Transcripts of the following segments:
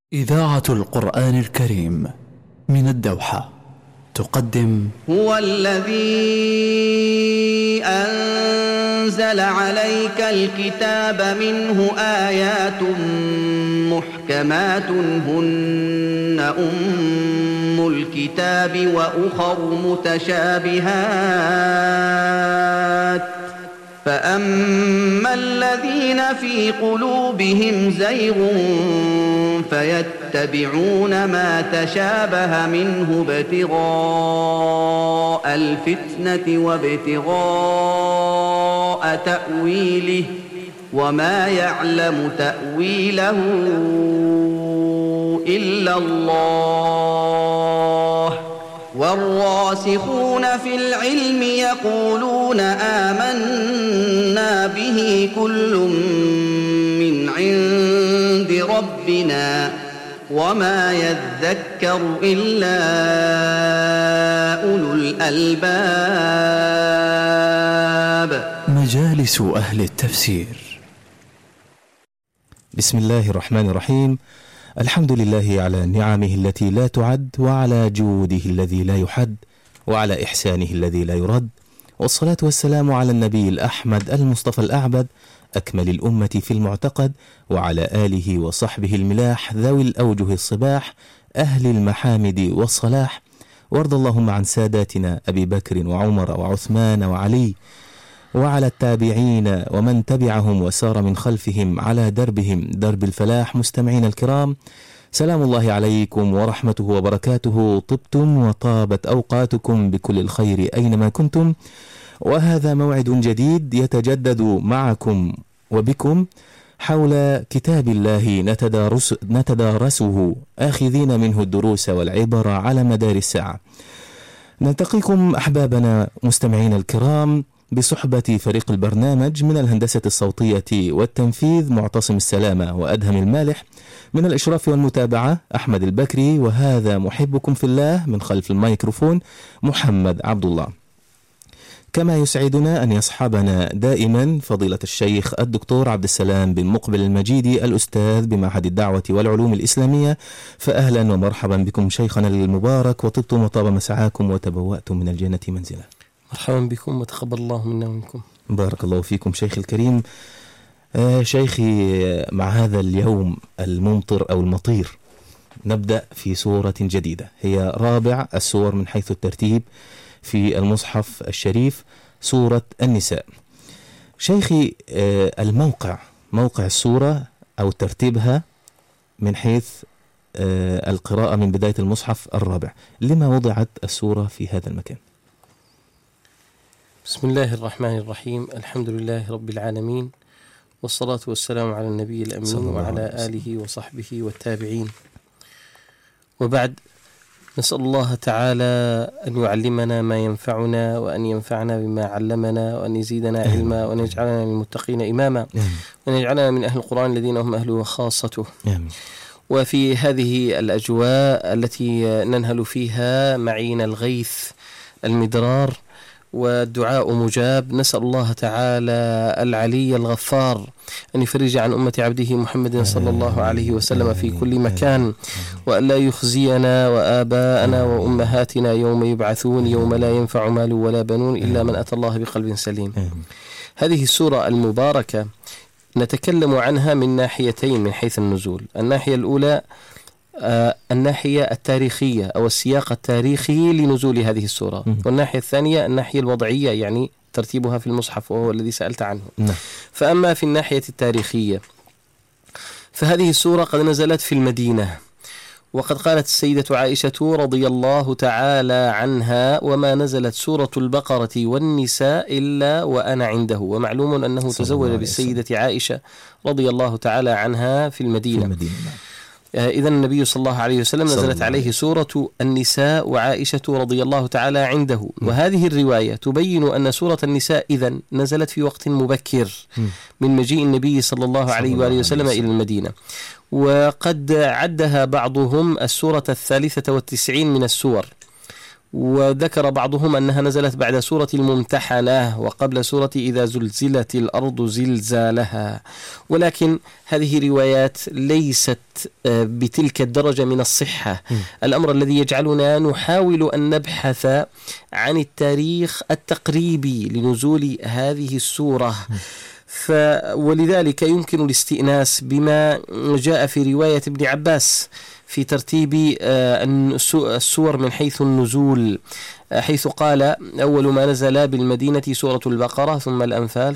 إذاعة القرآن الكريم من الدوحة تقدم هو الذي أنزل عليك الكتاب منه آيات محكمات هن أم الكتاب وأخر متشابهات فأما الذين في قلوبهم زيغ فيتبعون ما تشابه منه ابتغاء الفتنة وابتغاء تأويله وما يعلم تأويله إلا الله والراسخون في العلم يقولون آمنا به كل من عند ربنا وما يذكر إلا أولو الألباب. مجالس أهل التفسير. بسم الله الرحمن الرحيم. الحمد لله على نعمه التي لا تعد، وعلى جوده الذي لا يحد، وعلى إحسانه الذي لا يرد، والصلاة والسلام على النبي الأحمد المصطفى الأعبد أكمل الأمة في المعتقد، وعلى آله وصحبه الملاح ذوي الأوجه الصباح أهل المحامد والصلاح. وارض اللهم عن ساداتنا أبي بكر وعمر وعثمان وعلي، وعلى التابعين ومن تبعهم وسار من خلفهم على دربهم درب الفلاح. مستمعين الكرام، سلام الله عليكم ورحمته وبركاته. طبتم وطابت أوقاتكم بكل الخير أينما كنتم، وهذا موعد جديد يتجدد معكم وبكم حول كتاب الله نتدارسه آخذين منه الدروس والعبر على مدار الساعة. نلتقيكم أحبابنا مستمعين الكرام بصحبة فريق البرنامج من الهندسة الصوتية والتنفيذ معتصم السلامة وأدهم المالح، من الإشراف والمتابعة أحمد البكري، وهذا محبكم في الله من خلف الميكروفون محمد عبد الله. كما يسعدنا أن يصحبنا دائما فضيلة الشيخ الدكتور عبد السلام بن مقبل المجيدي الأستاذ بمعهد الدعوة والعلوم الإسلامية. فأهلا ومرحبا بكم شيخنا المبارك، وطبتم وطاب مسعاكم وتبوأتم من الجنة منزلا. مرحبا بكم وتقبل الله منا ومنكم. بارك الله فيكم شيخي الكريم. شيخي، مع هذا اليوم الممطر أو المطير نبدأ في سورة جديدة، هي رابع السور من حيث الترتيب في المصحف الشريف، سورة النساء. شيخي، موقع السورة أو ترتيبها من حيث القراءة من بداية المصحف الرابع، لما وضعت السورة في هذا المكان؟ بسم الله الرحمن الرحيم. الحمد لله رب العالمين، والصلاة والسلام على النبي الأمين وعلى آله وصحبه والتابعين، وبعد. نسأل الله تعالى أن يعلمنا ما ينفعنا، وأن ينفعنا بما علمنا، وأن يزيدنا علما، وأن يجعلنا من المتقين إماما، وأن يجعلنا من أهل القرآن الذين هم أهله وخاصته. وفي هذه الأجواء التي ننهل فيها معين الغيث المدرار والدعاء مجاب، نسأل الله تعالى العلي الغفار أن يفرج عن أمة عبده محمد صلى الله عليه وسلم في كل مكان، وأن لا يخزينا وآباءنا وأمهاتنا يوم يبعثون، يوم لا ينفع مال ولا بنون إلا من أتى الله بقلب سليم. هذه السورة المباركة نتكلم عنها من ناحيتين من حيث النزول. الناحية الأولى الناحية التاريخية أو السياق التاريخي لنزول هذه السورة، والناحية الثانية الناحية الوضعية، يعني ترتيبها في المصحف، وهو الذي سألت عنه. فأما في الناحية التاريخية فهذه السورة قد نزلت في المدينة، وقد قالت السيدة عائشة رضي الله تعالى عنها: وما نزلت سورة البقرة والنساء إلا وأنا عنده. ومعلوم أنه تزوج بالسيدة عائشة رضي الله تعالى عنها في المدينة. إذن النبي صلى الله عليه وسلم نزلت عليه سورة النساء وعائشة رضي الله تعالى عنده. وهذه الرواية تبين أن سورة النساء إذن نزلت في وقت مبكر من مجيء النبي صلى الله عليه وآله وسلم إلى المدينة، وقد عدها بعضهم السورة 93 من السور، وذكر بعضهم أنها نزلت بعد سورة الممتحنة وقبل سورة إذا زلزلت الأرض زلزالها، ولكن هذه روايات ليست بتلك الدرجة من الصحة. الأمر الذي يجعلنا نحاول أن نبحث عن التاريخ التقريبي لنزول هذه السورة، ولذلك يمكن الاستئناس بما جاء في رواية ابن عباس في ترتيب السور من حيث النزول، حيث قال أول ما نزل بالمدينة سورة البقرة ثم الأنفال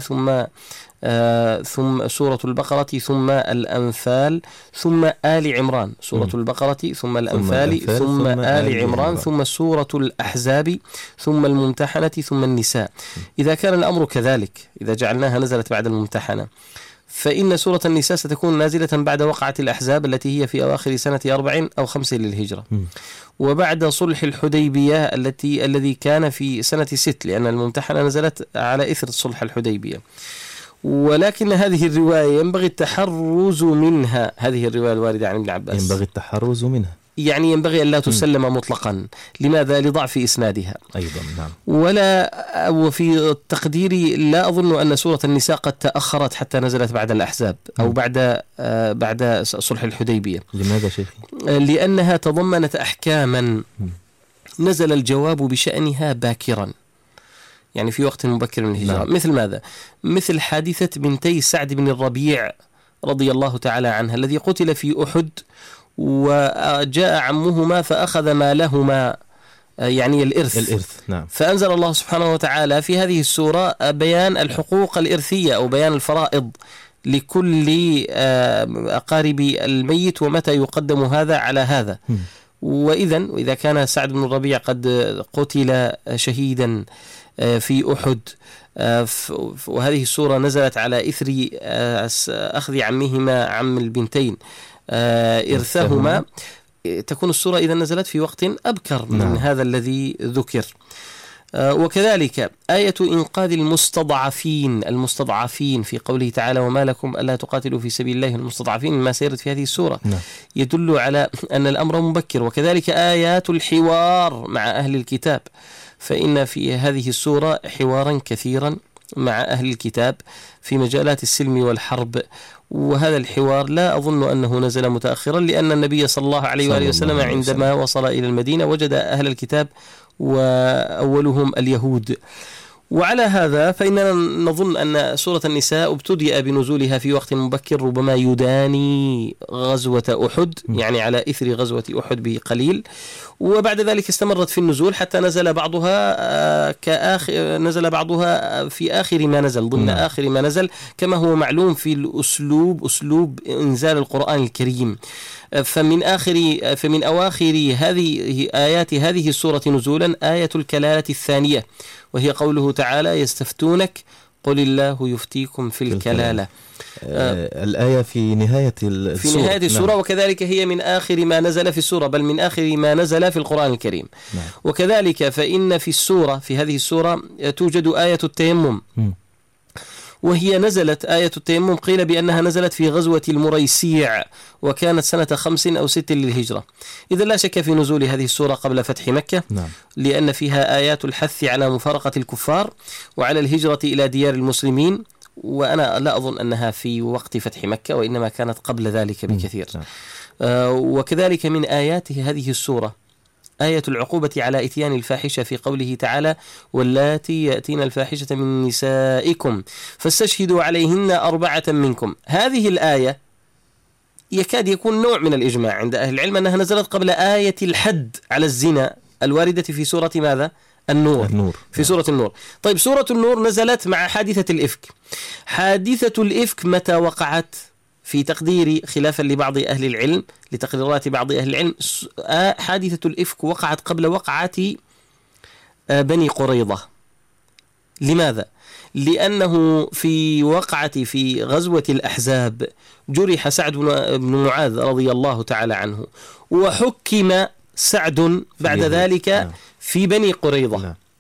ثم سورة البقرة ثم الأنفال ثم آل عمران، سورة البقرة ثم الأنفال ثم آل عمران ثم سورة الأحزاب ثم الممتحنة ثم النساء. إذا كان الأمر كذلك، إذا جعلناها نزلت بعد الممتحنة، فإن سورة النساء ستكون نازلة بعد وقعة الأحزاب التي هي في أواخر سنة 4 أو 5 للهجرة، وبعد صلح الحديبية الذي كان في سنة 6، لأن الممتحنة نزلت على إثر صلح الحديبية. ولكن هذه الرواية ينبغي التحرز منها، هذه الرواية الواردة عن ابن عباس ينبغي التحرز منها، يعني ينبغي أن لا تسلم مطلقا. لماذا؟ لضعف إسنادها أيضا. نعم. وفي التقدير لا أظن أن سورة النساء قد تأخرت حتى نزلت بعد الأحزاب أو بعد صلح الحديبية. لماذا شيخي؟ لأنها تضمنت أحكاما نزل الجواب بشأنها باكرا، يعني في وقت مبكر من الهجرة. مثل ماذا؟ مثل حادثة بنتي سعد بن الربيع رضي الله تعالى عنها الذي قتل في أحد، وجاء عمهما فأخذ مالهما، يعني الإرث. نعم. فأنزل الله سبحانه وتعالى في هذه السورة بيان الحقوق الإرثية أو بيان الفرائض لكل أقارب الميت ومتى يقدم هذا على هذا. وإذا كان سعد بن الربيع قد قتل شهيدا في أحد، وهذه السورة نزلت على إثر أخذ عمهما عم البنتين إرثهما، تكون السورة إذا نزلت في وقت أبكر من هذا الذي ذكر. وكذلك آية إنقاذ المستضعفين في قوله تعالى وما لكم ألا تقاتلوا في سبيل الله المستضعفين، ما سيرت في هذه السورة يدل على أن الأمر مبكر. وكذلك آيات الحوار مع أهل الكتاب، فإن في هذه السورة حوارا كثيرا مع أهل الكتاب في مجالات السلم والحرب، وهذا الحوار لا أظن أنه نزل متأخرا، لأن النبي صلى الله عليه وآله وسلم عندما وصل إلى المدينة وجد أهل الكتاب وأولهم اليهود. وعلى هذا فإننا نظن أن سورة النساء ابتدأ بنزولها في وقت مبكر ربما يداني غزوة أحد، يعني على إثر غزوة أحد بقليل، وبعد ذلك استمرت في النزول حتى نزل بعضها في آخر ما نزل، ضمن آخر ما نزل، كما هو معلوم في الأسلوب، أسلوب إنزال القرآن الكريم. فمن أواخر هذه آيات هذه السورة نزولا آية الكلالة الثانية، وهي قوله تعالى يستفتونك قل الله يفتيكم في الكلالة. الآية في نهاية السورة. في نهاية السورة. وكذلك هي من آخر ما نزل في السورة، بل من آخر ما نزل في القرآن الكريم. وكذلك فإن في هذه السورة توجد آية التيمم، وهي نزلت آية التيمم قيل بأنها نزلت في غزوة المريسيع، وكانت سنة 5 أو 6 للهجرة. إذا لا شك في نزول هذه السورة قبل فتح مكة، لأن فيها آيات الحث على مفارقة الكفار وعلى الهجرة إلى ديار المسلمين، وأنا لا أظن أنها في وقت فتح مكة، وإنما كانت قبل ذلك بكثير. وكذلك من آيات هذه السورة آية العقوبة على إتيان الفاحشة في قوله تعالى واللاتي يأتين الفاحشة من نسائكم فاستشهدوا عليهن 4 منكم. هذه الآية يكاد يكون نوع من الإجماع عند أهل العلم أنها نزلت قبل آية الحد على الزنا الواردة في سورة ماذا؟ النور. في سورة النور. طيب سورة النور نزلت مع حادثة الإفك. حادثة الإفك متى وقعت؟ في تقديري خلافا لبعض أهل العلم، لتقديرات بعض أهل العلم، حادثة الإفك وقعت قبل وقعة بني قريظة. لماذا؟ لأنه في غزوة الأحزاب جرح سعد بن معاذ رضي الله تعالى عنه، وحكم سعد بعد ذلك في بني قريظة.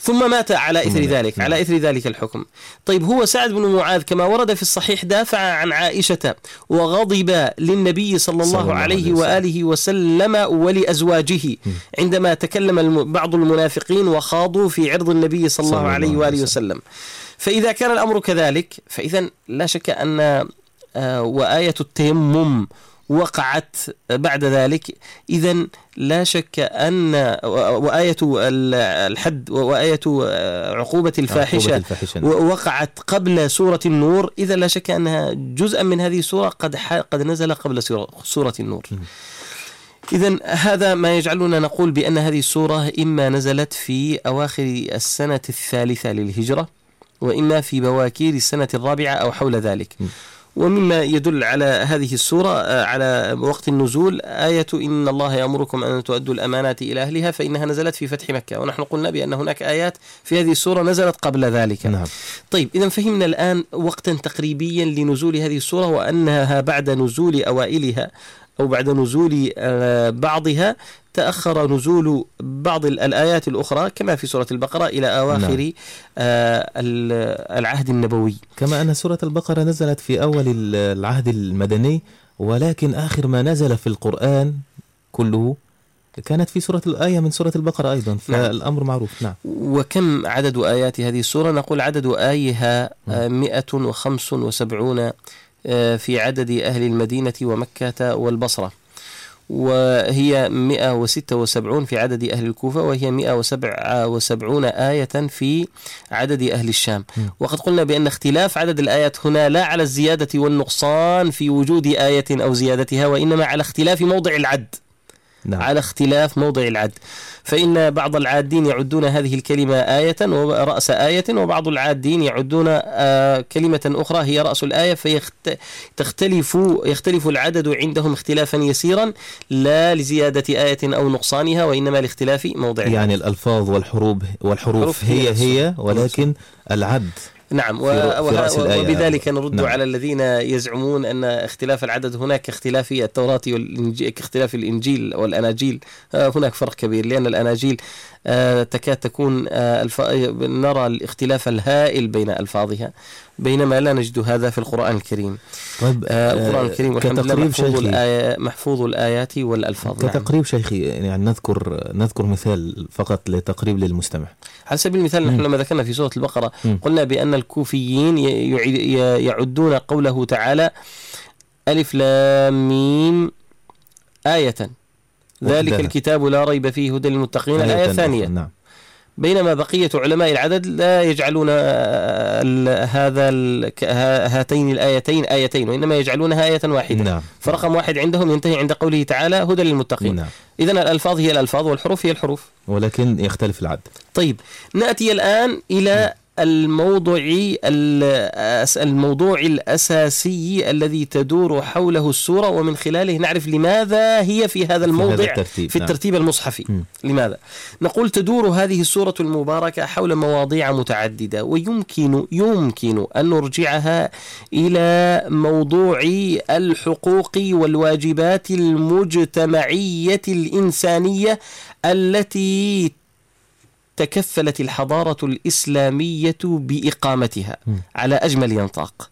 ثم مات على إثر ذلك، على إثر ذلك الحكم. طيب هو سعد بن معاذ كما ورد في الصحيح دافع عن عائشة وغضب للنبي صلى الله عليه وآله وسلم ولأزواجه عندما تكلم بعض المنافقين وخاضوا في عرض النبي صلى الله عليه وآله وسلم. فإذا كان الأمر كذلك فإذا لا شك أن وآية التيمم وقعت بعد ذلك، إذن لا شك أن وآية الحد وآية عقوبة الفاحشة وقعت قبل سورة النور، إذا لا شك أنها جزءا من هذه السورة قد نزل قبل سورة النور. إذن هذا ما يجعلنا نقول بأن هذه السورة إما نزلت في أواخر السنة الثالثة للهجرة، وإما في بواكير السنة الرابعة أو حول ذلك. ومما يدل على هذه السورة على وقت النزول آية إن الله يأمركم أن تؤدوا الأمانات إلى أهلها، فإنها نزلت في فتح مكة، ونحن قلنا بأن هناك آيات في هذه السورة نزلت قبل ذلك. نعم. طيب إذا فهمنا الآن وقتا تقريبيا لنزول هذه السورة، وأنها بعد نزول أوائلها أو بعد نزول بعضها تأخر نزول بعض الآيات الأخرى كما في سورة البقرة إلى أواخر العهد النبوي. كما أن سورة البقرة نزلت في أول العهد المدني، ولكن آخر ما نزل في القرآن كله كانت في سورة الآية من سورة البقرة أيضا، فالأمر معروف. نعم. وكم عدد آيات هذه السورة؟ نقول عدد آيها 175 في عدد أهل المدينة ومكة والبصرة، وهي 176 في عدد أهل الكوفة، وهي 177 آية في عدد أهل الشام. وقد قلنا بأن اختلاف عدد الآيات هنا لا على الزيادة والنقصان في وجود آية أو زيادتها، وإنما على اختلاف موضع العد. نعم. على اختلاف موضع العد، فإن بعض العادين يعدون هذه الكلمة آية ورأس آية، وبعض العادين يعدون كلمة أخرى هي رأس الآية، يختلف العدد عندهم اختلافا يسيرا لا لزيادة آية أو نقصانها، وإنما لاختلاف موضع العد. يعني الألفاظ والحروف هي ولكن العد. نعم. وبذلك نرد على الذين يزعمون أن اختلاف العدد هناك اختلاف التوراة والإنجيل كاختلاف الإنجيل والأناجيل. هناك فرق كبير، لأن الأناجيل تكاد تكون نرى الاختلاف الهائل بين ألفاظها، بينما لا نجد هذا في القرآن الكريم. طيب القرآن الكريم والحمد لله محفوظ الآيات والألفاظ. كتقريب شيخي، يعني نذكر مثال فقط لتقريب للمستمع. على سبيل المثال نحن لما ذكرنا في سورة البقرة قلنا بأن الكوفيين يعدون قوله تعالى ألف لام ميم آية ذلك الكتاب لا ريب فيه هدى للمتقين الآية الثانية. نعم. بينما بقية علماء العدد لا يجعلون هاتين الآيتين آيتين، وإنما يجعلونها آية واحدة. نعم. فرقم واحد عندهم ينتهي عند قوله تعالى هدى للمتقين. نعم. إذن الألفاظ هي الألفاظ والحروف هي الحروف، ولكن يختلف العد. طيب نأتي الآن إلى الموضوع الأساسي الذي تدور حوله السورة، ومن خلاله نعرف لماذا هي في هذا الموضع في الترتيب المصحفي. لماذا؟ نقول تدور هذه السورة المباركة حول مواضيع متعددة، ويمكن أن نرجعها إلى موضوع الحقوق والواجبات المجتمعية الإنسانية التي تكفلت الحضارة الإسلامية بإقامتها على أجمل ينطاق.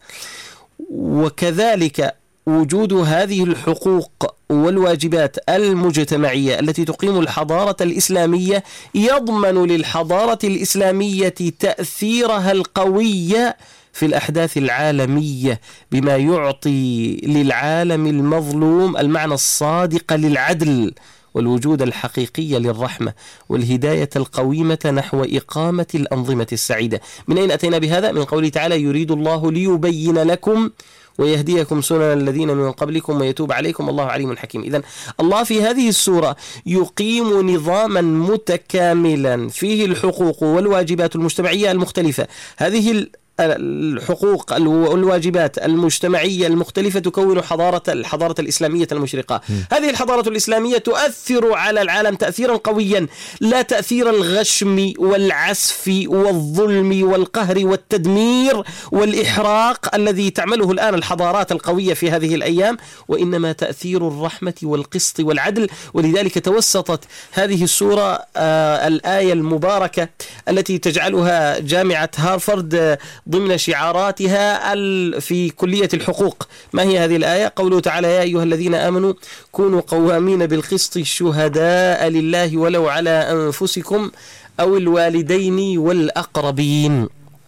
وكذلك وجود هذه الحقوق والواجبات المجتمعية التي تقيم الحضارة الإسلامية يضمن للحضارة الإسلامية تأثيرها القوي في الأحداث العالمية، بما يعطي للعالم المظلوم المعنى الصادق للعدل والوجود الحقيقي للرحمة والهداية القويمة نحو إقامة الأنظمة السعيدة. من أين أتينا بهذا؟ من قوله تعالى يريد الله ليبين لكم ويهديكم سنن الذين من قبلكم ويتوب عليكم الله عليم حكيم. إذن الله في هذه السورة يقيم نظاما متكاملا فيه الحقوق والواجبات المجتمعية المختلفة. هذه الحقوق والواجبات المجتمعية المختلفة تكون الحضارة الإسلامية المشرقة. هذه الحضارة الإسلامية تؤثر على العالم تأثيرا قويا، لا تأثير الغشم والعسف والظلم والقهر والتدمير والإحراق الذي تعمله الآن الحضارات القوية في هذه الأيام، وإنما تأثير الرحمة والقسط والعدل. ولذلك توسطت هذه السورة الآية المباركة التي تجعلها جامعة هارفارد ضمن شعاراتها في كلية الحقوق. ما هي هذه الآية؟ قوله تعالى: يا أيها الذين آمنوا كونوا قوامين بالقسط شهداء لله ولو على أنفسكم أو الوالدين والأقربين.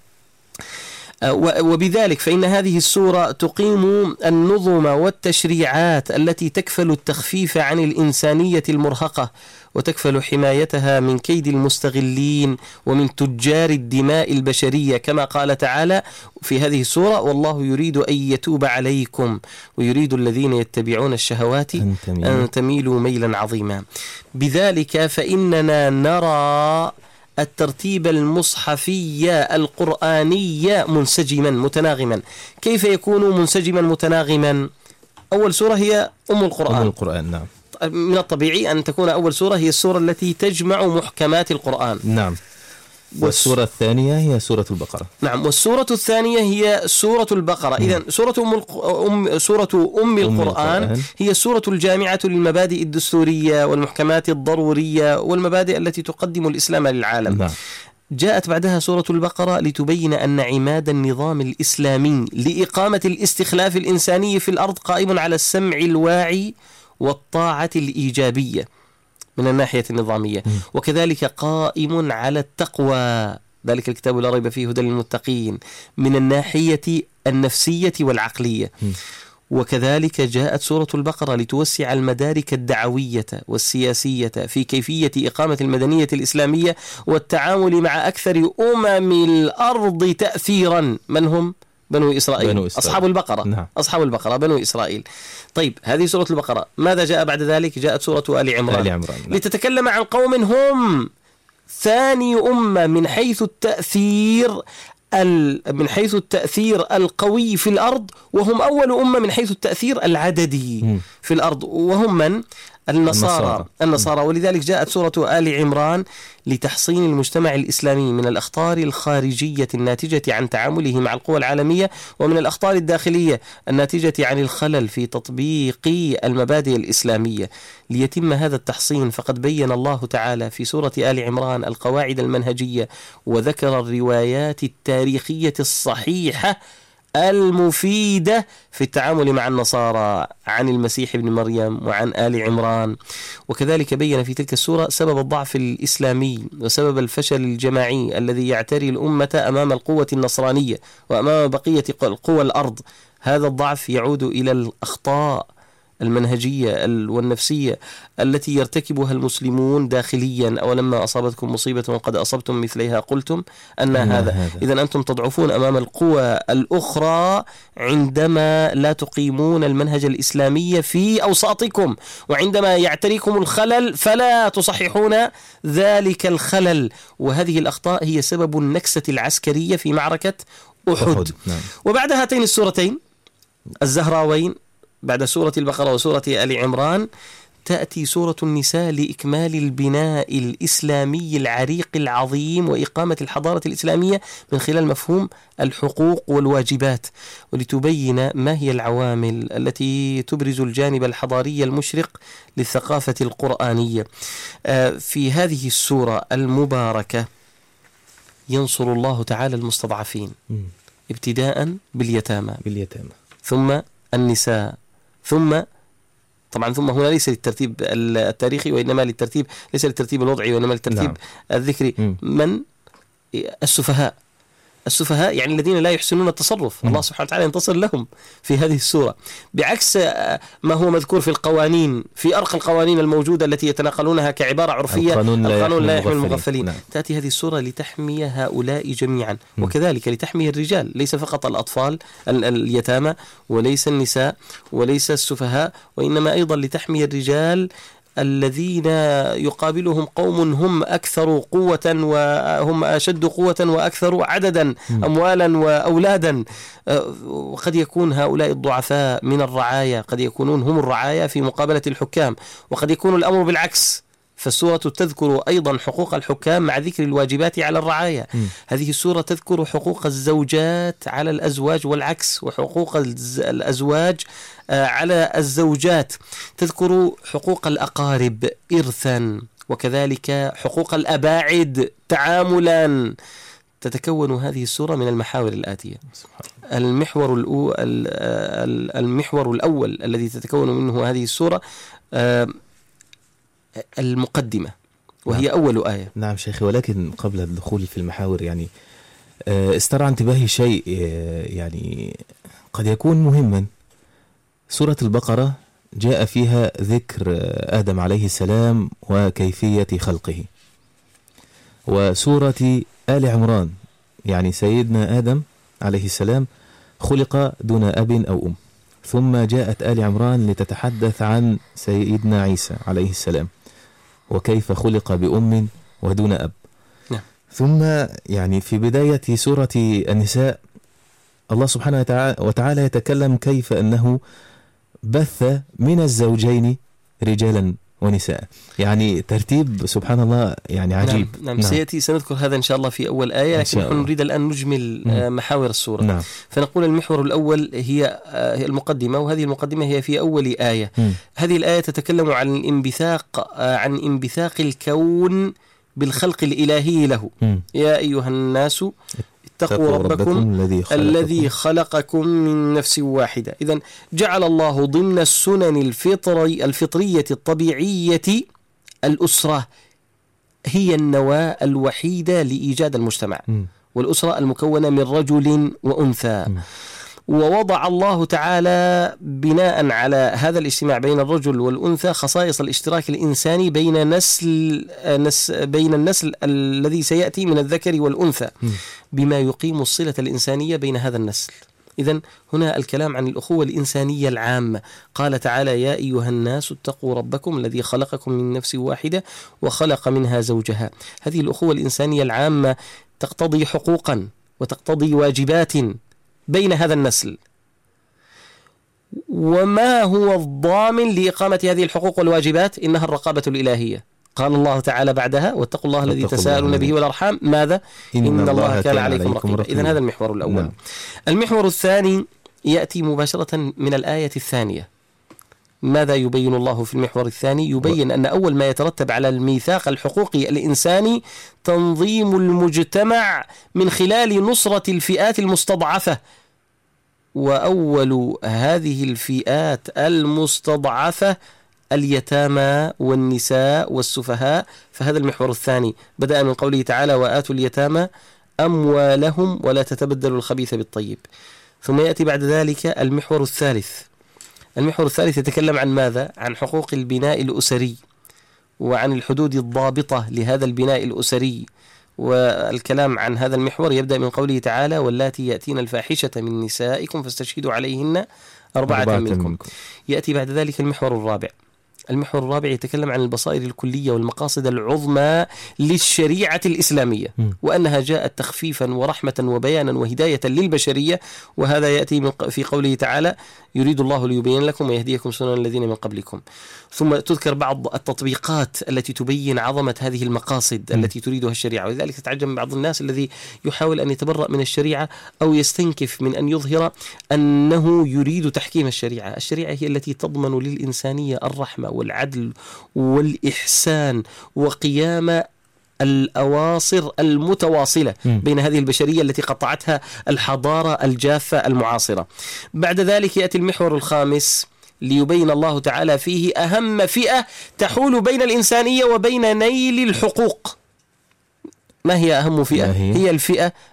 وبذلك فإن هذه السورة تقيم النظم والتشريعات التي تكفل التخفيف عن الإنسانية المرهقة، وتكفل حمايتها من كيد المستغلين ومن تجار الدماء البشرية، كما قال تعالى في هذه السورة: والله يريد أن يتوب عليكم ويريد الذين يتبعون الشهوات أن تميلوا ميلا عظيما. بذلك فإننا نرى الترتيب المصحفي القرآني منسجما متناغما. كيف يكون منسجما متناغما؟ أول سورة هي أم القرآن. نعم. من الطبيعي أن تكون أول سورة هي السورة التي تجمع محكمات القرآن. نعم. والسورة الثانية هي سورة البقرة. نعم. والسورة الثانية هي سورة البقرة. إذن سورة أم القرآن هي السورة الجامعة للمبادئ الدستورية والمحكمات الضرورية والمبادئ التي تقدم الإسلام للعالم. نعم. جاءت بعدها سورة البقرة لتبين أن عماد النظام الإسلامي لإقامة الاستخلاف الإنساني في الأرض قائم على السمع الواعي والطاعة الإيجابية من الناحية النظامية، وكذلك قائم على التقوى، ذلك الكتاب لا ريب فيه هدى للمتقين، من الناحية النفسية والعقلية. وكذلك جاءت سورة البقرة لتوسع المدارك الدعوية والسياسية في كيفية إقامة المدنية الإسلامية والتعامل مع أكثر الأرض تأثيرا. من هم؟ بنو إسرائيل. أصحاب البقرة. نعم. أصحاب البقرة بنو إسرائيل. طيب، هذه سورة البقرة. ماذا جاء بعد ذلك؟ جاءت سورة آل عمران. نعم. لتتكلم عن قوم هم ثاني أمة من حيث التأثير القوي في الأرض، وهم أول أمة من حيث التأثير العددي في الأرض، وهم من؟ النصارى. ولذلك جاءت سورة آل عمران لتحصين المجتمع الإسلامي من الأخطار الخارجية الناتجة عن تعامله مع القوى العالمية، ومن الأخطار الداخلية الناتجة عن الخلل في تطبيق المبادئ الإسلامية. ليتم هذا التحصين فقد بين الله تعالى في سورة آل عمران القواعد المنهجية، وذكر الروايات التاريخية الصحيحة المفيدة في التعامل مع النصارى عن المسيح ابن مريم وعن آل عمران. وكذلك بين في تلك السورة سبب الضعف الإسلامي وسبب الفشل الجماعي الذي يعتري الأمة أمام القوة النصرانية وأمام بقية قوى الأرض. هذا الضعف يعود إلى الأخطاء المنهجية والنفسية التي يرتكبها المسلمون داخليا. أولما أصابتكم مصيبة وقد أصبتم مثليها قلتم أن هذا. إذن أنتم تضعفون أمام القوى الأخرى عندما لا تقيمون المنهج الإسلامي في أوساطكم، وعندما يعتريكم الخلل فلا تصححون ذلك الخلل. وهذه الأخطاء هي سبب النكسة العسكرية في معركة أحد. نعم. وبعد هاتين السورتين الزهراوين، بعد سورة البقرة وسورة آل عمران، تأتي سورة النساء لإكمال البناء الإسلامي العريق العظيم وإقامة الحضارة الإسلامية من خلال مفهوم الحقوق والواجبات، ولتبين ما هي العوامل التي تبرز الجانب الحضاري المشرق للثقافة القرآنية. في هذه السورة المباركة ينصر الله تعالى المستضعفين ابتداء باليتامى، ثم النساء، ثم هنا ليس للترتيب التاريخي وإنما للترتيب، ليس للترتيب الوضعي وإنما للترتيب الذكري. من؟ السفهاء يعني الذين لا يحسنون التصرف. الله سبحانه وتعالى ينتصر لهم في هذه السورة، بعكس ما هو مذكور في القوانين، في أرقى القوانين الموجودة التي يتناقلونها كعبارة عرفية. القانون لا يحمي المغفلين. نعم. تأتي هذه السورة لتحمي هؤلاء جميعا، وكذلك لتحمي الرجال، ليس فقط الأطفال اليتامى وليس النساء وليس السفهاء، وإنما أيضا لتحمي الرجال الذين يقابلهم قوم هم أكثر قوة وهم أشد قوة وأكثر عددا أموالا وأولادا، وقد يكون هؤلاء الضعفاء من الرعايا، قد يكونون هم الرعايا في مقابلة الحكام، وقد يكون الأمر بالعكس. فالسورة تذكر أيضا حقوق الحكام مع ذكر الواجبات على الرعايا. هذه السورة تذكر حقوق الزوجات على الأزواج والعكس، وحقوق الأزواج على الزوجات، تذكر حقوق الأقارب إرثا، وكذلك حقوق الأباعد تعاملا. تتكون هذه السورة من المحاور الآتية. المحور الأول الذي تتكون منه هذه السورة المقدمة، وهي أول آية. نعم شيخي، ولكن قبل الدخول في المحاور يعني استرعى انتباهي شيء يعني قد يكون مهما. سورة البقرة جاء فيها ذكر آدم عليه السلام وكيفية خلقه، وسورة آل عمران يعني سيدنا آدم عليه السلام خلق دون أب أو أم، ثم جاءت آل عمران لتتحدث عن سيدنا عيسى عليه السلام وكيف خلق بأم ودون أب. ثم يعني في بداية سورة النساء الله سبحانه وتعالى يتكلم كيف أنه بث من الزوجين رجالا ونساء، يعني ترتيب سبحان الله يعني عجيب. نعم. سيأتي سنذكر هذا إن شاء الله في أول آية، لكن نحن نريد الآن نجمل محاور السورة. نعم. فنقول المحور الأول هي المقدمة، وهذه المقدمة هي في أول آية. هذه الآية تتكلم عن انبثاق الكون بالخلق الإلهي له. يا أيها الناس اتقوا ربكم الذي خلقكم من نفس واحدة. إذن جعل الله ضمن السنن الفطرية الطبيعية الأسرة هي النواة الوحيدة لإيجاد المجتمع، والأسرة المكونة من رجل وأنثى. ووضع الله تعالى بناء على هذا الاجتماع بين الرجل والأنثى خصائص الاشتراك الإنساني بين النسل الذي سيأتي من الذكر والأنثى، بما يقيم الصلة الإنسانية بين هذا النسل. إذن هنا الكلام عن الأخوة الإنسانية العامة. قال تعالى: يا أيها الناس اتقوا ربكم الذي خلقكم من نفس واحدة وخلق منها زوجها. هذه الأخوة الإنسانية العامة تقتضي حقوقا وتقتضي واجبات بين هذا النسل. وما هو الضامن لإقامة هذه الحقوق والواجبات؟ إنها الرقابة الإلهية. قال الله تعالى بعدها: واتقوا الله الذي تساءلون به والأرحام. ماذا؟ إن الله كان عليكم رقيبا. إذن هذا المحور الأول. نعم. المحور الثاني يأتي مباشرة من الآية الثانية. ماذا يبين الله في المحور الثاني؟ يبين أن أول ما يترتب على الميثاق الحقوقي الإنساني تنظيم المجتمع من خلال نصرة الفئات المستضعفة، وأول هذه الفئات المستضعفة اليتامى والنساء والسفهاء. فهذا المحور الثاني بدأ من قوله تعالى: وآتوا اليتامى أموالهم ولا تتبدلوا الخبيث بالطيب. ثم يأتي بعد ذلك المحور الثالث. المحور الثالث يتكلم عن ماذا؟ عن حقوق البناء الأسري وعن الحدود الضابطة لهذا البناء الأسري. والكلام عن هذا المحور يبدأ من قوله تعالى: واللاتي يأتين الفاحشة من نسائكم فاستشهدوا عليهن 4 منكم. يأتي بعد ذلك المحور الرابع. المحور الرابع يتكلم عن البصائر الكلية والمقاصد العظمى للشريعة الإسلامية، وأنها جاءت تخفيفا ورحمة وبيانا وهداية للبشرية. وهذا يأتي في قوله تعالى: يريد الله ليبين لكم ويهديكم سنن الذين من قبلكم. ثم تذكر بعض التطبيقات التي تبين عظمة هذه المقاصد التي تريدها الشريعة. ولذلك تتعجب من بعض الناس الذي يحاول أن يتبرأ من الشريعة أو يستنكف من أن يظهر أنه يريد تحكيم الشريعة. الشريعة هي التي تضمن للإنسانية الرحمة والعدل والإحسان وقيام الأواصر المتواصلة بين هذه البشرية التي قطعتها الحضارة الجافة المعاصرة. بعد ذلك يأتي المحور الخامس ليبين الله تعالى فيه أهم فئة تحول بين الإنسانية وبين نيل الحقوق. ما هي أهم فئة؟ هي الفئة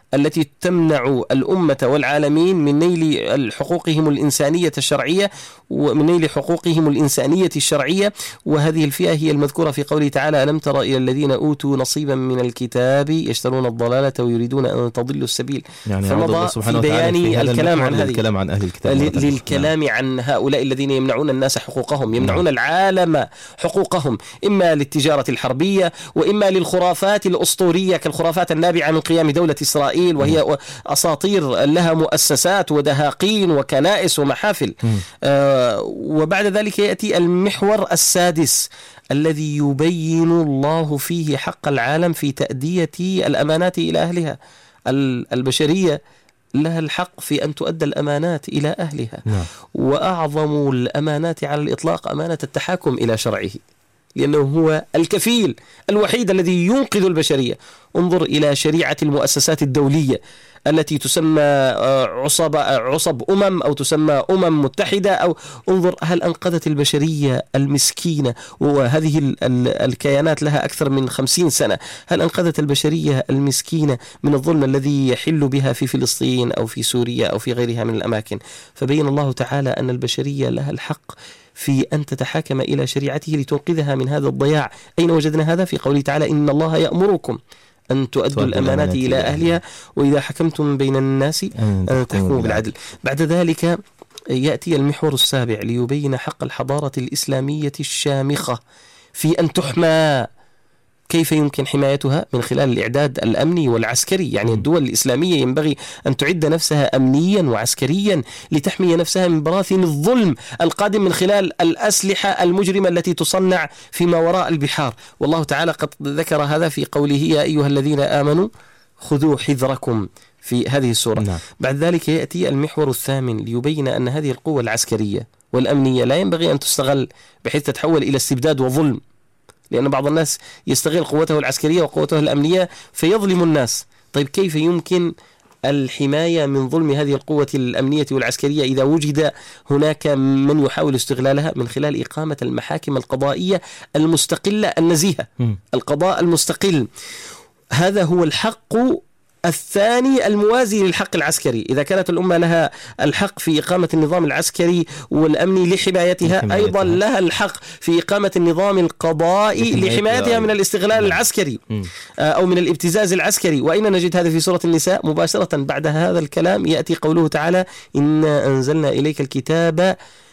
التي تمنع الأمة والعالمين من نيل حقوقهم الإنسانية الشرعية ومن نيل حقوقهم الإنسانية الشرعية. وهذه الفئة هي المذكورة في قوله تعالى: ألم تر إلى الذين أوتوا نصيبا من الكتاب يشترون الضلالة ويريدون أن تضلوا السبيل. يعني فمضى في بيان الكلام عن هذه عن أهل الكتاب للكلام عن هؤلاء الذين يمنعون الناس حقوقهم، يمنعون العالم حقوقهم، إما للتجارة الحربية وإما للخرافات الأسطورية كالخرافات النابعة من قيام دولة إسرائيل، وهي أساطير لها مؤسسات ودهاقين وكنائس ومحافل. وبعد ذلك يأتي المحور السادس الذي يبين الله فيه حق العالم في تأدية الأمانات إلى أهلها. البشرية لها الحق في أن تؤدى الأمانات إلى أهلها. وأعظم الأمانات على الإطلاق أمانة التحاكم إلى شرعه، لأنه هو الكفيل الوحيد الذي ينقذ البشرية. انظر إلى شريعة المؤسسات الدولية التي تسمى عصب أو تسمى متحدة، أو انظر هل أنقذت البشرية المسكينة، وهذه الكيانات لها أكثر من 50 سنة، هل أنقذت البشرية المسكينة من الظلم الذي يحل بها في فلسطين أو في سوريا أو في غيرها من الأماكن؟ فبين الله تعالى أن البشرية لها الحق في أن تتحاكم إلى شريعته لتنقذها من هذا الضياع. أين وجدنا هذا؟ في قوله تعالى: إن الله يأمركم أن تؤدوا الأمانات إلى أهلها وإذا حكمتم بين الناس أن تحكموا بالعدل. بعد ذلك يأتي المحور السابع ليبين حق الحضارة الإسلامية الشامخة في أن تحمى. كيف يمكن حمايتها؟ من خلال الإعداد الأمني والعسكري. يعني الدول الإسلامية ينبغي أن تعد نفسها أمنيا وعسكريا لتحمي نفسها من براثن الظلم القادم من خلال الأسلحة المجرمة التي تصنع فيما وراء البحار. والله تعالى قد ذكر هذا في قوله: يا أيها الذين آمنوا خذوا حذركم في هذه السورة. بعد ذلك يأتي المحور الثامن ليبين أن هذه القوة العسكرية والأمنية لا ينبغي أن تستغل بحيث تتحول إلى استبداد وظلم، لأن بعض الناس يستغل قوته العسكرية وقوته الأمنية فيظلم الناس. طيب كيف يمكن الحماية من ظلم هذه القوة الأمنية والعسكرية إذا وجد هناك من يحاول استغلالها؟ من خلال إقامة المحاكم القضائية المستقلة النزيهة. القضاء المستقل هذا هو الحق الثاني الموازي للحق العسكري. إذا كانت الأمة لها الحق في إقامة النظام العسكري والأمني لحمايتها، أيضا لها الحق في إقامة النظام القضائي لحمايتها من الاستغلال العسكري أو من الابتزاز العسكري. وأين نجد هذا؟ في سورة النساء مباشرة بعد هذا الكلام يأتي قوله تعالى: إنا أنزلنا إليك الكتاب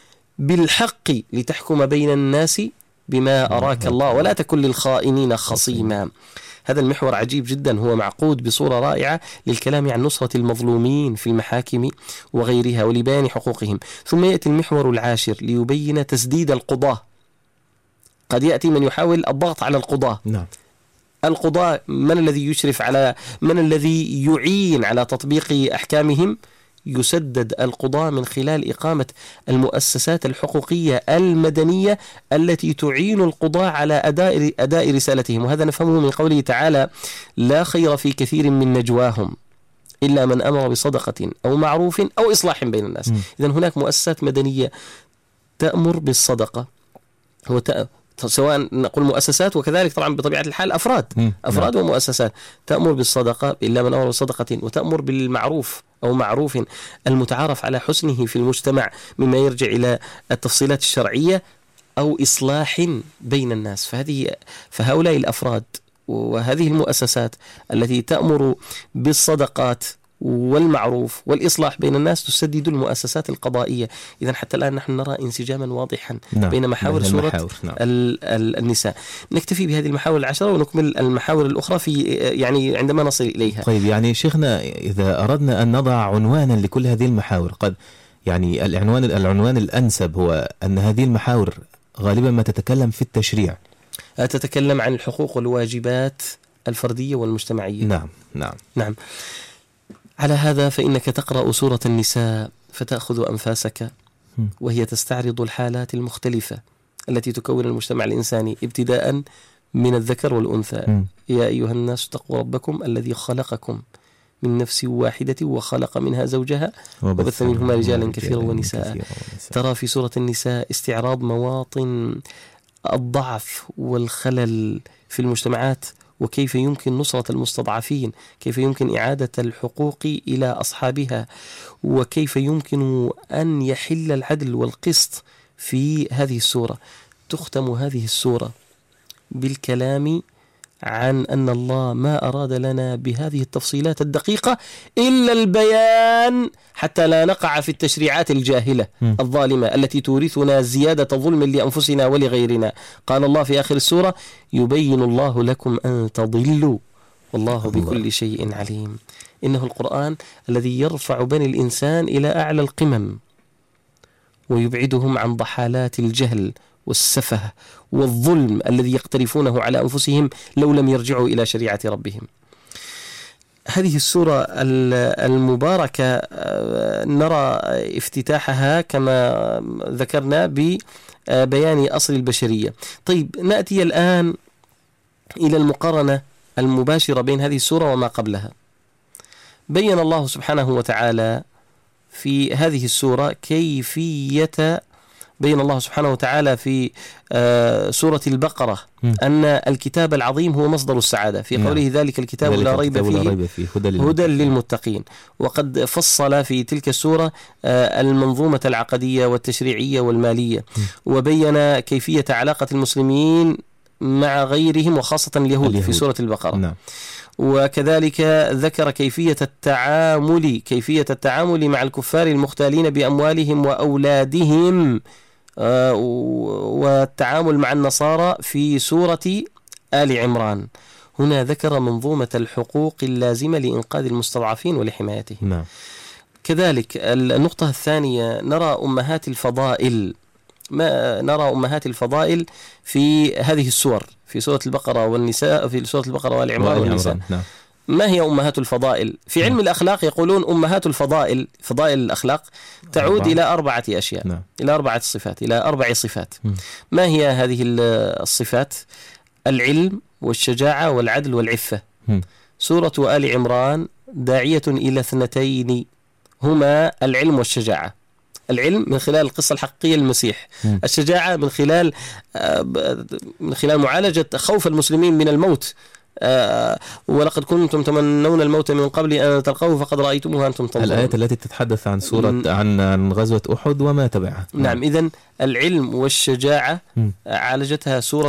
بالحق لتحكم بين الناس بما أراك الله ولا تكن للخائنين خصيما. هذا المحور عجيب جدا، هو معقود بصورة رائعة للكلام عن نصرة المظلومين في المحاكم وغيرها ولبيان حقوقهم. ثم يأتي المحور العاشر ليبين تسديد القضاة. قد يأتي من يحاول الضغط على القضاة. القضاة من الذي يشرف على، من الذي يعين على تطبيق أحكامهم؟ يسدد القضاء من خلال إقامة المؤسسات الحقوقية المدنية التي تعين القضاء على أداء رسالتهم. وهذا نفهمه من قوله تعالى: لا خير في كثير من نجواهم إلا من أمر بصدقة أو معروف أو إصلاح بين الناس. إذن هناك مؤسسات مدنية تأمر بالصدقة، سواء نقول مؤسسات وكذلك طبعا بطبيعة الحال أفراد ومؤسسات تأمر بالصدقة إلا من أمر بصدقة، وتأمر بالمعروف أو معروف المتعارف على حسنه في المجتمع مما يرجع إلى التفصيلات الشرعية، أو إصلاح بين الناس. فهؤلاء الأفراد وهذه المؤسسات التي تأمر بالصدقات والمعروف والإصلاح بين الناس تسدد المؤسسات القضائية. إذن حتى الآن نحن نرى انسجاما واضحا بين محاور سورة النساء. نكتفي بهذه المحاور 10 ونكمل المحاور الأخرى في يعني عندما نصل إليها. طيب يعني شيخنا، إذا أردنا أن نضع عنوانا لكل هذه المحاور، قد يعني العنوان الأنسب هو أن هذه المحاور غالبا ما تتكلم في التشريع، تتكلم عن الحقوق والواجبات الفردية والمجتمعية. نعم. على هذا فإنك تقرأ سورة النساء فتأخذ أنفاسك وهي تستعرض الحالات المختلفة التي تكون المجتمع الإنساني، ابتداء من الذكر والأنثى. يا أيها الناس اتقوا ربكم الذي خلقكم من نفس واحدة وخلق منها زوجها وبث منهما رجالا كثيرا ونساء. ترى في سورة النساء استعراض مواطن الضعف والخلل في المجتمعات وكيف يمكن نصرة المستضعفين، كيف يمكن إعادة الحقوق إلى أصحابها، وكيف يمكن أن يحل العدل والقسط في هذه السورة. تختم هذه السورة بالكلام عن أن الله ما أراد لنا بهذه التفصيلات الدقيقة إلا البيان حتى لا نقع في التشريعات الجاهلة الظالمة التي تورثنا زيادة ظلم لأنفسنا ولغيرنا. قال الله في آخر السورة: يبين الله لكم أن تضلوا والله بكل شيء عليم. إنه القرآن الذي يرفع بني الإنسان إلى أعلى القمم ويبعدهم عن ضحالات الجهل والسفه والظلم الذي يقترفونه على أنفسهم لو لم يرجعوا إلى شريعة ربهم. هذه السورة المباركة نرى افتتاحها كما ذكرنا ببيان أصل البشرية. طيب، نأتي الآن إلى المقارنة المباشرة بين هذه السورة وما قبلها. بين الله سبحانه وتعالى في هذه السورة بين الله سبحانه وتعالى في سورة البقرة أن الكتاب العظيم هو مصدر السعادة في قوله: ذلك الكتاب لا ريب فيه هدى للمتقين. وقد فصل في تلك السورة المنظومة العقدية والتشريعية والمالية، وبين كيفية علاقة المسلمين مع غيرهم وخاصة اليهود في سورة البقرة. وكذلك ذكر كيفية التعامل مع الكفار المختالين بأموالهم وأولادهم، والتعامل مع النصارى في سورة آل عمران. هنا ذكر منظومة الحقوق اللازمة لإنقاذ المستضعفين ولحمايتهم. كذلك النقطة الثانية نرى أمهات الفضائل في هذه السور، في سورة البقرة والنساء، في سورة البقرة وآل عمران والنساء. ما هي أمهات الفضائل؟ في علم الأخلاق يقولون أمهات الفضائل، فضائل الأخلاق تعود إلى 4 أشياء، إلى 4 صفات، إلى 4 صفات. ما هي هذه الصفات؟ العلم والشجاعة والعدل والعفة. سورة آل عمران داعية إلى 2 هما العلم والشجاعة. العلم من خلال القصة الحقيقية للمسيح، الشجاعة من خلال معالجة خوف المسلمين من الموت. ولقد كنتم تمنون الموت من قبل أن تلقوه فقد رأيتموه أنتم تنظرون. الآيات التي تتحدث عن سورة عن غزوة أحد وما تبعها. نعم. إذن العلم والشجاعة عالجتها سورة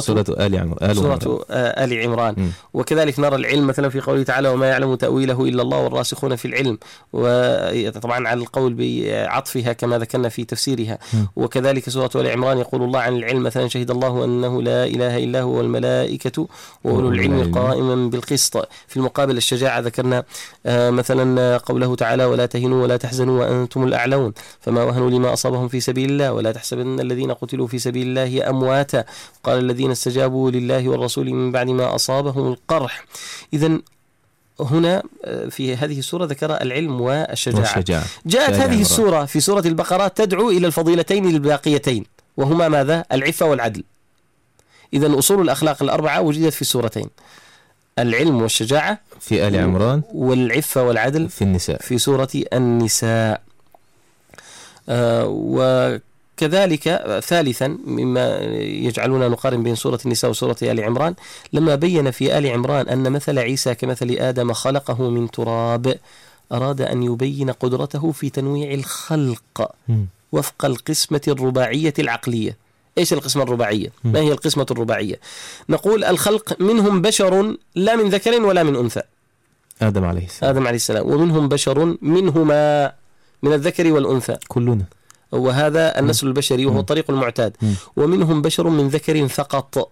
آل عمران. وكذلك نرى العلم مثلا في قوله تعالى: وما يعلم تأويله إلا الله والراسخون في العلم، وطبعا على القول بعطفها كما ذكرنا في تفسيرها. وكذلك سورة آل عمران يقول الله عن العلم مثلا: شهد الله أنه لا إله إلا هو والملائكة وأولو العلم قائما بالقسط. في المقابل الشجاعة ذكرنا مثلا قوله تعالى: ولا تهنوا ولا تحزنوا وأنتم الأعلون فما وهنوا لما أصابهم في سبيل الله ولا تحسبن الذين قتلوا في سبيل الله أمواتا قال الذين استجابوا لله والرسول من بعد ما أصابهم القرح. إذن هنا في هذه السورة ذكر العلم والشجاعة. جاءت هذه السورة في سورة البقرة تدعو إلى الفضيلتين الباقيتين، وهما ماذا؟ العفة والعدل. إذن أصول الأخلاق 4 وجدت في السورتين: العلم والشجاعة في آل عمران، والعفة والعدل في النساء، في سورة النساء. وكذلك ثالثا مما يجعلنا نقارن بين سورة النساء وسورة آل عمران، لما بين في آل عمران أن مثل عيسى كمثل آدم خلقه من تراب، أراد أن يبين قدرته في تنويع الخلق وفق القسمة الرباعية العقلية. إيش القسمة الرباعية؟ ما هي القسمة الرباعية؟ نقول الخلق منهم بشر لا من ذكر ولا من أنثى، آدم عليه السلام، ومنهم بشر منهما من الذكر والأنثى كلنا، وهذا النسل البشري وهو الطريق المعتاد. ومنهم بشر من ذكر فقط،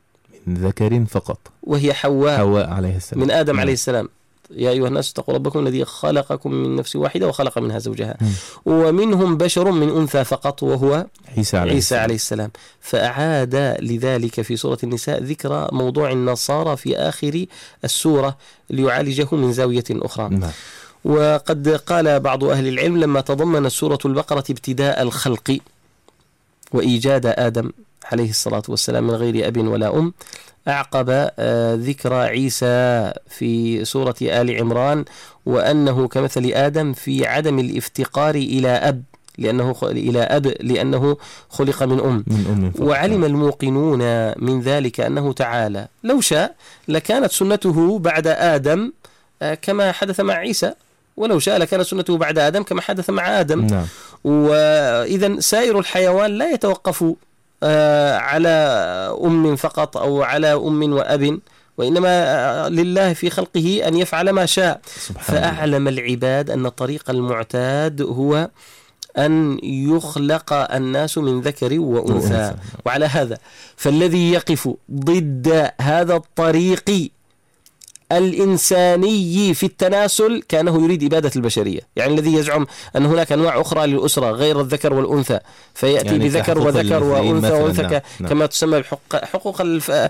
وهي حواء عليه السلام من آدم عليه السلام. يا أيها الناس اتقوا ربكم الذي خلقكم من نفس واحدة وخلق منها زوجها. ومنهم بشر من أنثى فقط وهو عيسى عليه السلام. فأعاد لذلك في سورة النساء ذكر موضوع النصارى في آخر السورة ليعالجه من زاوية أخرى. وقد قال بعض أهل العلم لما تضمن سورة البقرة ابتداء الخلق وإيجاد آدم عليه الصلاة والسلام من غير أب ولا أم، أعقب ذكر عيسى في سورة آل عمران وأنه كمثل آدم في عدم الافتقار إلى أب لأنه إلى أب لأنه خلق من أم وعلم الموقنون من ذلك أنه تعالى لو شاء لكانت سنته بعد آدم كما حدث مع عيسى، ولو شاء لكانت سنته بعد آدم كما حدث مع آدم. نعم. وإذا سائر الحيوان لا يتوقف على أم فقط أو على أم وأب، وإنما لله في خلقه أن يفعل ما شاء. فأعلم العباد أن الطريق المعتاد هو أن يخلق الناس من ذكر وأنثى. وعلى هذا فالذي يقف ضد هذا الطريق الإنساني في التناسل كأنه يريد إبادة البشرية. يعني الذي يزعم أن هناك أنواع أخرى للأسرة غير الذكر والأنثى فيأتي يعني بذكر وذكر وأنثى وأنثى كما تسمى حقوق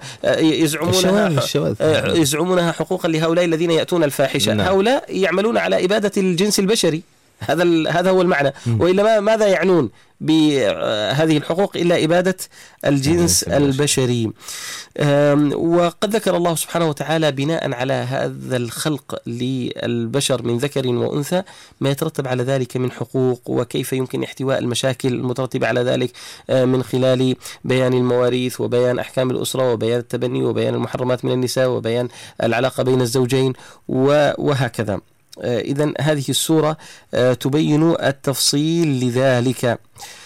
يزعمونها حقوقا لهؤلاء الذين يأتون الفاحشة. هؤلاء يعملون على إبادة الجنس البشري، هذا هو المعنى. وإلا ماذا يعنون بهذه الحقوق إلا إبادة الجنس البشري. وقد ذكر الله سبحانه وتعالى بناء على هذا الخلق للبشر من ذكر وأنثى ما يترتب على ذلك من حقوق، وكيف يمكن احتواء المشاكل المترتبة على ذلك من خلال بيان المواريث وبيان أحكام الأسرة وبيان التبني وبيان المحرمات من النساء وبيان العلاقة بين الزوجين وهكذا. إذن هذه السورة تبين التفصيل لذلك.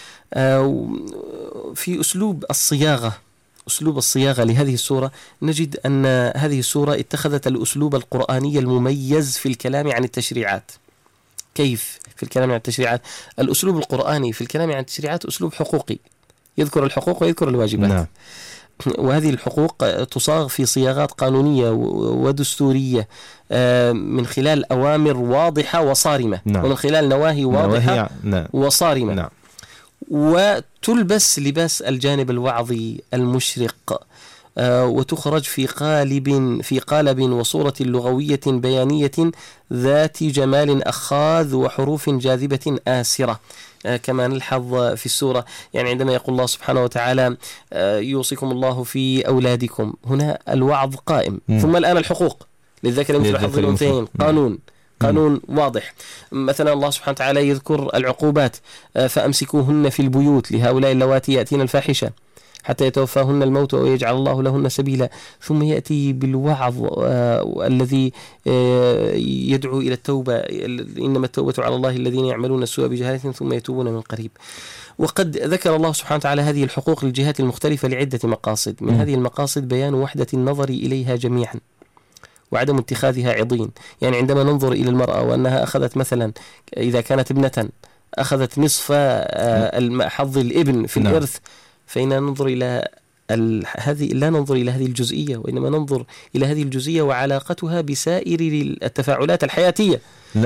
في أسلوب الصياغة لهذه السورة نجد أن هذه السورة اتخذت الأسلوب القرآني المميز في الكلام عن التشريعات. كيف في الكلام عن التشريعات؟ الأسلوب القرآني في الكلام عن التشريعات أسلوب حقوقي، يذكر الحقوق ويذكر الواجبات. نعم. وهذه الحقوق تصاغ في صياغات قانونية ودستورية من خلال أوامر واضحة وصارمة. نعم. ومن خلال نواهي واضحة وصارمة. نعم. وتلبس لباس الجانب الوعظي المشرق وتخرج في قالب وصورة لغوية بيانية ذات جمال أخاذ وحروف جاذبة آسرة كما نلحظ في السورة. يعني عندما يقول الله سبحانه وتعالى يوصيكم الله في أولادكم، هنا الوعظ قائم. ثم الآن الحقوق للذكر مثل حظ الأنثيين، قانون واضح. مثلا الله سبحانه وتعالى يذكر العقوبات، فأمسكوهن في البيوت لهؤلاء اللواتي يأتين الفاحشة حتى يتوفاهن الموت ويجعل الله لهن سبيلا. ثم يأتي بالوعظ الذي يدعو إلى التوبة، إنما التوبة على الله الذين يعملون السوء بجهالة ثم يتوبون من قريب. وقد ذكر الله سبحانه وتعالى هذه الحقوق للجهات المختلفة لعدة مقاصد. من هذه المقاصد بيان وحدة النظر إليها جميعا وعدم اتخاذها عضين. يعني عندما ننظر إلى المرأة وأنها أخذت مثلا إذا كانت ابنة أخذت نصف حظ الابن في الإرث، فإننا ننظر إلى لا ننظر إلى هذه الجزئية، وإنما ننظر إلى هذه الجزئية وعلاقتها بسائر التفاعلات الحياتية.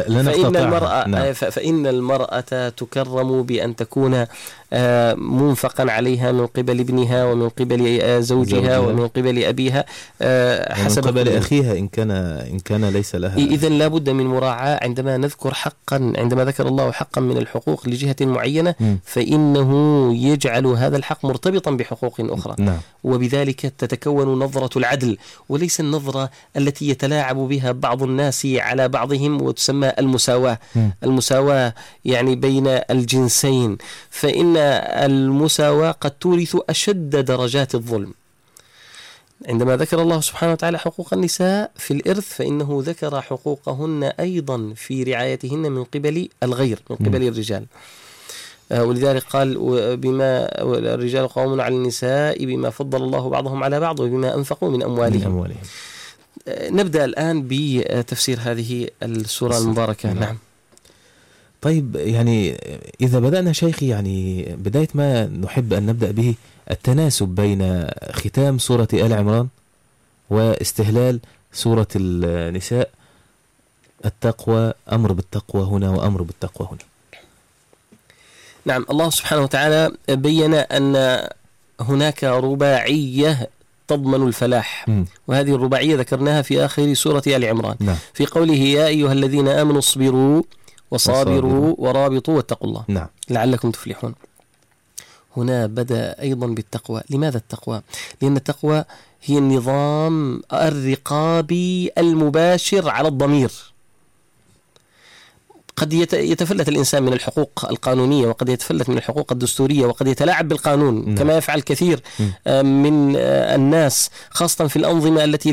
فإن المرأة تكرم بأن تكون منفقا عليها من قبل ابنها ومن قبل زوجها ومن قبل أبيها حسب من قبل أخيها إن كان ليس لها. إذن لا بد من مراعاة. عندما ذكر الله حقا من الحقوق لجهة معينة فإنه يجعل هذا الحق مرتبطا بحقوق أخرى. نعم. وبذلك تتكون نظرة العدل، وليس النظرة التي يتلاعب بها بعض الناس على بعضهم وتسمى المساواة يعني بين الجنسين. فإن المساواة قد تورث أشد درجات الظلم. عندما ذكر الله سبحانه وتعالى حقوق النساء في الإرث فإنه ذكر حقوقهن أيضا في رعايتهن من قبل الغير، من قبل الرجال. ولذلك قال بما الرجال قوامون على النساء بما فضل الله بعضهم على بعض وبما أنفقوا من أموالهم. نبدأ الآن بتفسير هذه السورة المباركة. نعم. طيب، يعني إذا بدأنا شيخي، يعني بداية ما نحب أن نبدأ به التناسب بين ختام سورة آل عمران واستهلال سورة النساء. التقوى، أمر بالتقوى هنا وأمر بالتقوى هنا. نعم. الله سبحانه وتعالى بيّن أن هناك رباعية تضمن الفلاح، وهذه الرباعية ذكرناها في آخر سورة آل عمران. نعم. في قوله يا أيها الذين آمنوا اصبروا وصابروا ورابطوا واتقوا الله. نعم. لعلكم تفلحون. هنا بدأ أيضا بالتقوى. لماذا التقوى؟ لأن التقوى هي النظام الرقابي المباشر على الضمير. قد يتفلت الإنسان من الحقوق القانونية، وقد يتفلت من الحقوق الدستورية، وقد يتلاعب بالقانون كما يفعل كثير من الناس، خاصة في الأنظمة التي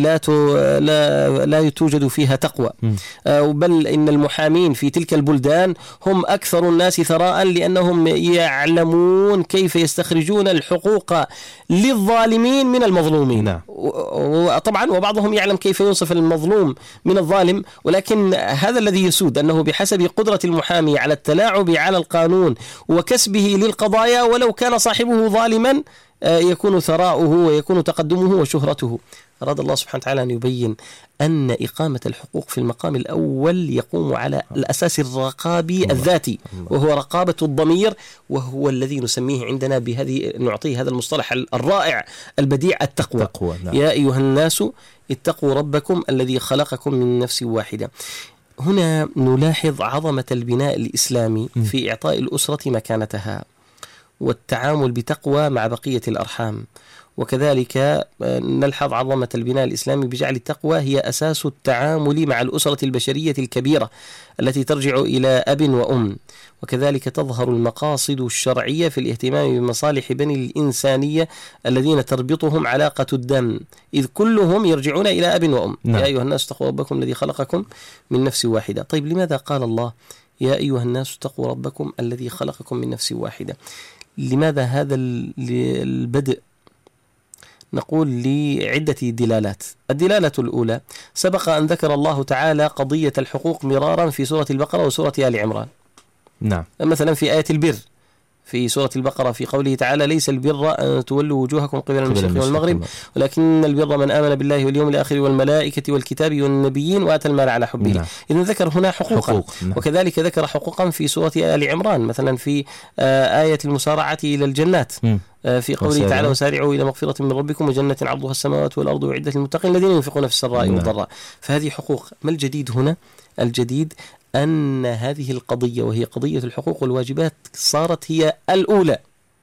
لا توجد فيها تقوى. بل إن المحامين في تلك البلدان هم أكثر الناس ثراء، لأنهم يعلمون كيف يستخرجون الحقوق للظالمين من المظلومين. طبعا وبعضهم يعلم كيف ينصف المظلوم من الظالم، ولكن هذا الذي يسود أنه بحسب قدرة المحامي على التلاعب على القانون وكسبه للقضايا، ولو كان صاحبه ظالما يكون ثراؤه ويكون تقدمه وشهرته. أراد الله سبحانه وتعالى أن يبين أن إقامة الحقوق في المقام الأول يقوم على الأساس الرقابي الذاتي، وهو رقابة الضمير، وهو الذي نسميه عندنا نعطيه هذا المصطلح الرائع البديع التقوى. نعم. يا أيها الناس اتقوا ربكم الذي خلقكم من نفس واحدة. هنا نلاحظ عظمة البناء الإسلامي في إعطاء الأسرة مكانتها والتعامل بتقوى مع بقية الأرحام، وكذلك نلحظ عظمة البناء الإسلامي بجعل التقوى هي أساس التعامل مع الأسرة البشرية الكبيرة التي ترجع إلى أب وأم. وكذلك تظهر المقاصد الشرعية في الاهتمام بمصالح بني الإنسانية الذين تربطهم علاقة الدم، إذ كلهم يرجعون إلى أب وأم. يا أيها الناس اتقوا ربكم الذي خلقكم من نفس واحدة. طيب لماذا قال الله يا أيها الناس اتقوا ربكم الذي خلقكم من نفس واحدة؟ لماذا هذا البدء؟ نقول لعدة دلالات. الدلالة الأولى، سبق أن ذكر الله تعالى قضية الحقوق مرارا في سورة البقرة وسورة آل عمران. نعم. مثلا في آية البر في سورة البقرة في قوله تعالى ليس البر أن تولوا وجوهكم قبل المشرق والمغرب ولكن البر من آمن بالله واليوم الآخر والملائكة والكتاب والنبيين وآتى المال على حبه. نعم. إذن ذكر هنا حقوقا. نعم. وكذلك ذكر حقوقا في سورة آل عمران، مثلا في آية المسارعة إلى الجنات في قوله تعالى وسارعوا إلى مغفرة من ربكم وجنة عرضها السماوات والأرض وعدة للمتقين الذين ينفقون في السراء والضراء. فهذه حقوق. ما الجديد هنا؟ الجديد أن هذه القضية وهي قضية الحقوق والواجبات صارت هي الأولى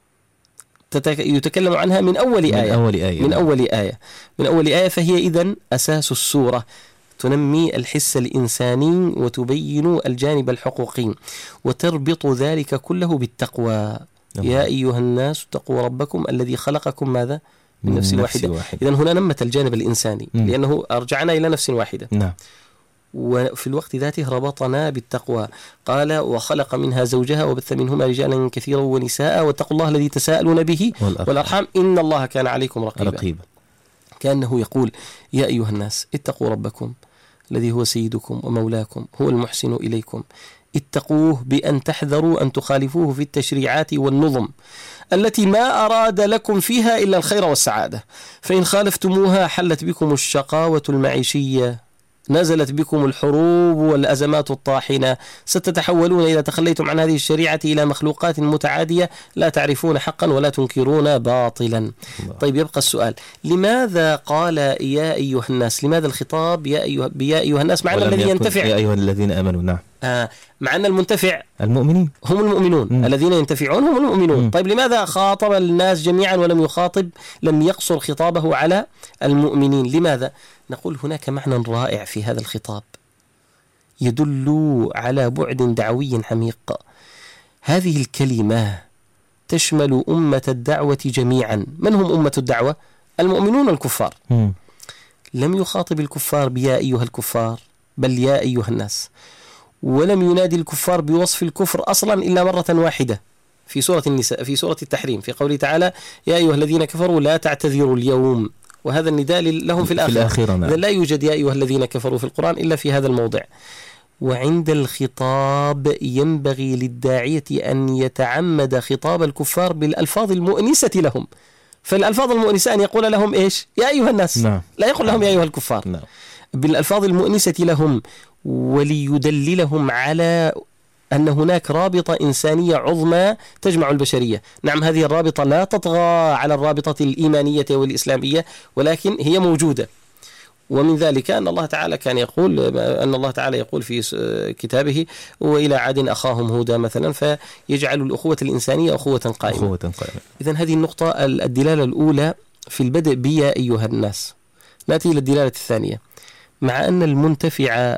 يتكلم عنها من أول آية. من أول آية فهي إذن أساس السورة، تنمي الحس الإنساني وتبين الجانب الحقوقي وتربط ذلك كله بالتقوى. يا أيها الناس اتقوا ربكم الذي خلقكم ماذا؟ من نفس واحدة. إذن هنا نمت الجانب الإنساني لأنه أرجعنا إلى نفس واحدة. نعم. وفي الوقت ذاته ربطنا بالتقوى. قال وخلق منها زوجها وبث منهما رجالا كثيرا ونساء واتقوا الله الذي تساءلون به والأرحام إن الله كان عليكم رقيبا. كأنه يقول يا أيها الناس اتقوا ربكم الذي هو سيدكم ومولاكم هو المحسن إليكم، اتقوه بأن تحذروا أن تخالفوه في التشريعات والنظم التي ما أراد لكم فيها إلا الخير والسعادة، فإن خالفتموها حلت بكم الشقاوة المعيشية، نزلت بكم الحروب والأزمات الطاحنة، ستتحولون إذا تخليتم عن هذه الشريعة إلى مخلوقات متعادية لا تعرفون حقا ولا تنكرون باطلا. طيب يبقى السؤال، لماذا قال يا أيها الناس؟ لماذا الخطاب يا أيها الناس مع أن الذي ينتفع يا أيها الذين آمنوا؟ نعم. مع أن المنتفع المؤمنين هم المؤمنون. الذين ينتفعون هم المؤمنون. طيب لماذا خاطب الناس جميعا لم يقصر خطابه على المؤمنين؟ لماذا؟ نقول هناك معنى رائع في هذا الخطاب يدل على بعد دعوي عميق. هذه الكلمة تشمل أمة الدعوة جميعا. من هم أمة الدعوة؟ المؤمنون الكفار. لم يخاطب الكفار بيا أيها الكفار، بل يا أيها الناس. ولم ينادي الكفار بوصف الكفر أصلا إلا مرة واحدة في سورة النساء في سورة التحريم في قوله تعالى يا أيها الذين كفروا لا تعتذروا اليوم، وهذا النداء لهم في الآخرة. نعم. لا يوجد يا أيها الذين كفروا في القرآن إلا في هذا الموضع. وعند الخطاب ينبغي للداعية أن يتعمد خطاب الكفار بالألفاظ المؤنسة لهم. فالألفاظ المؤنسة أن يقول لهم إيش؟ يا أيها الناس. نعم. لا يقول لهم يا أيها الكفار. نعم. بالألفاظ المؤنسة لهم، وليدللهم على أن هناك رابطة إنسانية عظمى تجمع البشرية. نعم، هذه الرابطة لا تطغى على الرابطة الإيمانية والإسلامية، ولكن هي موجودة. ومن ذلك أن الله تعالى يقول في كتابه وإلى عاد أخاهم هودا مثلا، فيجعل الأخوة الإنسانية أخوة قائمة. إذن هذه النقطة الدلالة الأولى في البدء بيا أيها الناس. نأتي إلى الدلالة الثانية. مع أن المنتفع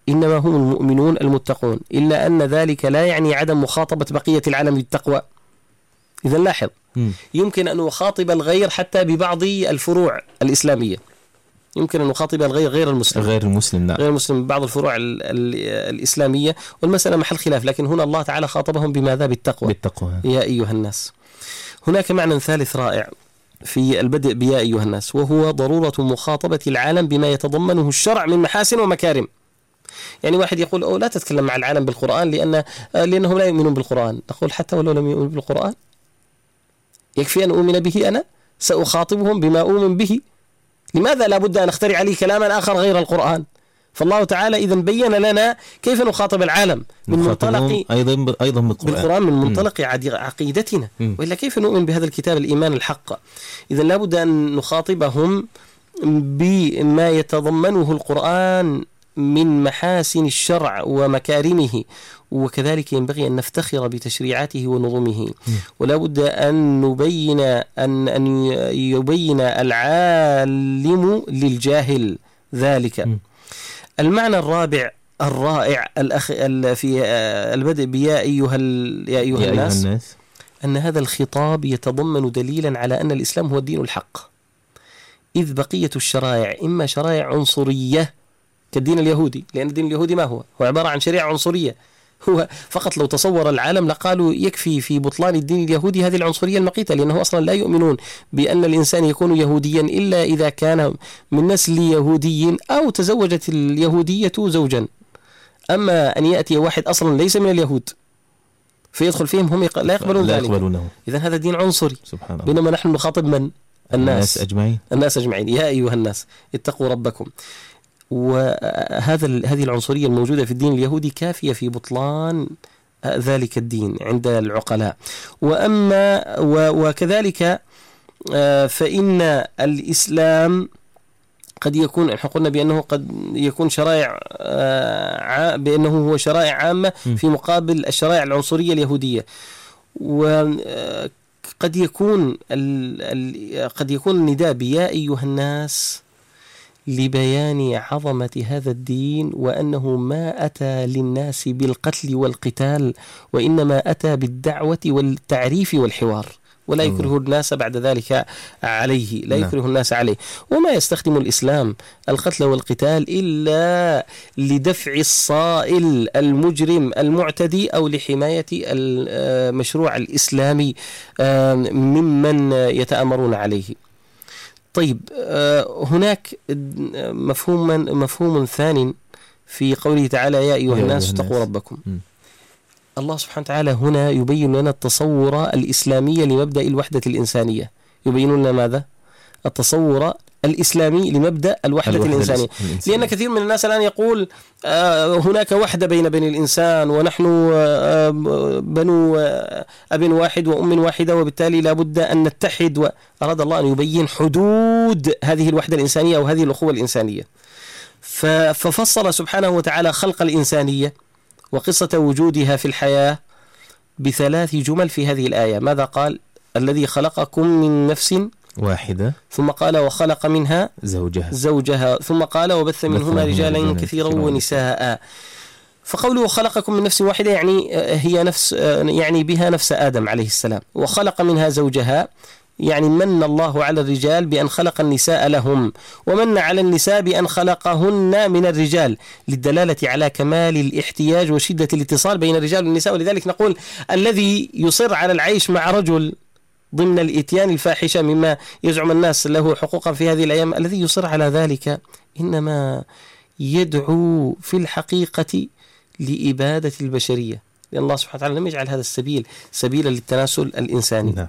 إنما هم المؤمنون المتقون، إلا أن ذلك لا يعني عدم مخاطبة بقية العالم بالتقوى. إذا لاحظ، يمكن أن نخاطب الغير حتى ببعض الفروع الإسلامية، يمكن أن نخاطب الغير غير المسلم نعم. غير المسلم بعض الفروع الإسلامية، والمسألة محل خلاف، لكن هنا الله تعالى خاطبهم بماذا؟ بالتقوى. يا أيها الناس. هناك معنى ثالث رائع في البدء بيا أيها الناس، وهو ضرورة مخاطبة العالم بما يتضمنه الشرع من محاسن ومكارم. يعني واحد يقول لا تتكلم مع العالم بالقرآن لأنهم لا يؤمنون بالقرآن. نقول حتى ولو لم يؤمنوا بالقرآن يكفي أن أؤمن به أنا، سأخاطبهم بما أؤمن به. لماذا لا بد أن أخترع عليه كلاما آخر غير القرآن؟ فالله تعالى إذن بين لنا كيف نخاطب العالم من منطلق أيضا بالقرآن، من منطلق عقيدتنا، وإلا كيف نؤمن بهذا الكتاب الإيمان الحق؟ إذن لا بد أن نخاطبهم بما يتضمنه القرآن من محاسن الشرع ومكارمه، وكذلك ينبغي أن نفتخر بتشريعاته ونظمه. ولا بد أن نبين أن يبين العالم للجاهل ذلك. المعنى الرابع الرائع في البدء بيا أيها الناس، أن هذا الخطاب يتضمن دليلا على أن الإسلام هو الدين الحق، إذ بقية الشرائع إما شرائع عنصرية كالدين اليهودي، لأن الدين اليهودي ما هو عبارة عن شريعة عنصرية. هو فقط لو تصور العالم لقالوا يكفي في بطلان الدين اليهودي هذه العنصرية المقيتة، لأنه أصلا لا يؤمنون بأن الإنسان يكون يهوديا إلا إذا كان من نسل يهودي أو تزوجت اليهودية زوجا. أما أن يأتي واحد أصلا ليس من اليهود فيدخل فيهم، هم لا يقبلون ذلك. إذن هذا دين عنصري، بينما نحن نخاطب من؟ الناس أجمعين. يا أيها الناس اتقوا ربكم. هذه العنصرية الموجودة في الدين اليهودي كافية في بطلان ذلك الدين عند العقلاء. وكذلك فإن الإسلام قد يكون، احنا قلنا بأنه قد يكون شرائع بأنه هو شرائع عامة في مقابل الشرائع العنصرية اليهودية. وقد يكون النداء بيا أيها الناس لبيان عظمة هذا الدين، وأنه ما أتى للناس بالقتل والقتال، وإنما أتى بالدعوة والتعريف والحوار، ولا يكره الناس بعد ذلك عليه، لا يكره الناس عليه. وما يستخدم الإسلام القتل والقتال إلا لدفع الصائل المجرم المعتدي أو لحماية المشروع الإسلامي ممن يتآمرون عليه. طيب، هناك مفهوم ثاني في قوله تعالى يا أيها الناس اتقوا ربكم. الله سبحانه وتعالى هنا يبين لنا التصور الإسلامي لمبدأ الوحدة الإنسانية. يبين لنا ماذا؟ التصور الإسلامي لمبدأ الوحدة الإنسانية. لأن كثير من الناس الآن يقول هناك وحدة بين بني الإنسان، ونحن بنو أب واحد وأم واحدة، وبالتالي لا بد أن نتحد. أراد الله أن يبين حدود هذه الوحدة الإنسانية أو هذه الأخوة الإنسانية، ففصل سبحانه وتعالى خلق الإنسانية وقصة وجودها في الحياة بثلاث جمل في هذه الآية. ماذا قال؟ الذي خلقكم من نفس واحدة، ثم قال وخلق منها زوجها، ثم قال وبث منهما رجالا كثيرا ونساء. فقوله خلقكم من نفس واحدة يعني هي نفس، يعني بها نفس آدم عليه السلام. وخلق منها زوجها يعني من الله على الرجال بأن خلق النساء لهم، ومن على النساء بأن خلقهن من الرجال، للدلالة على كمال الاحتياج وشدة الاتصال بين الرجال والنساء. ولذلك نقول الذي يصر على العيش مع رجل ضمن الإتيان الفاحشة مما يزعم الناس له حقوقا في هذه الأيام، الذي يصر على ذلك إنما يدعو في الحقيقة لإبادة البشرية، لأن الله سبحانه وتعالى لم يجعل هذا السبيل سبيلا للتناسل الإنساني.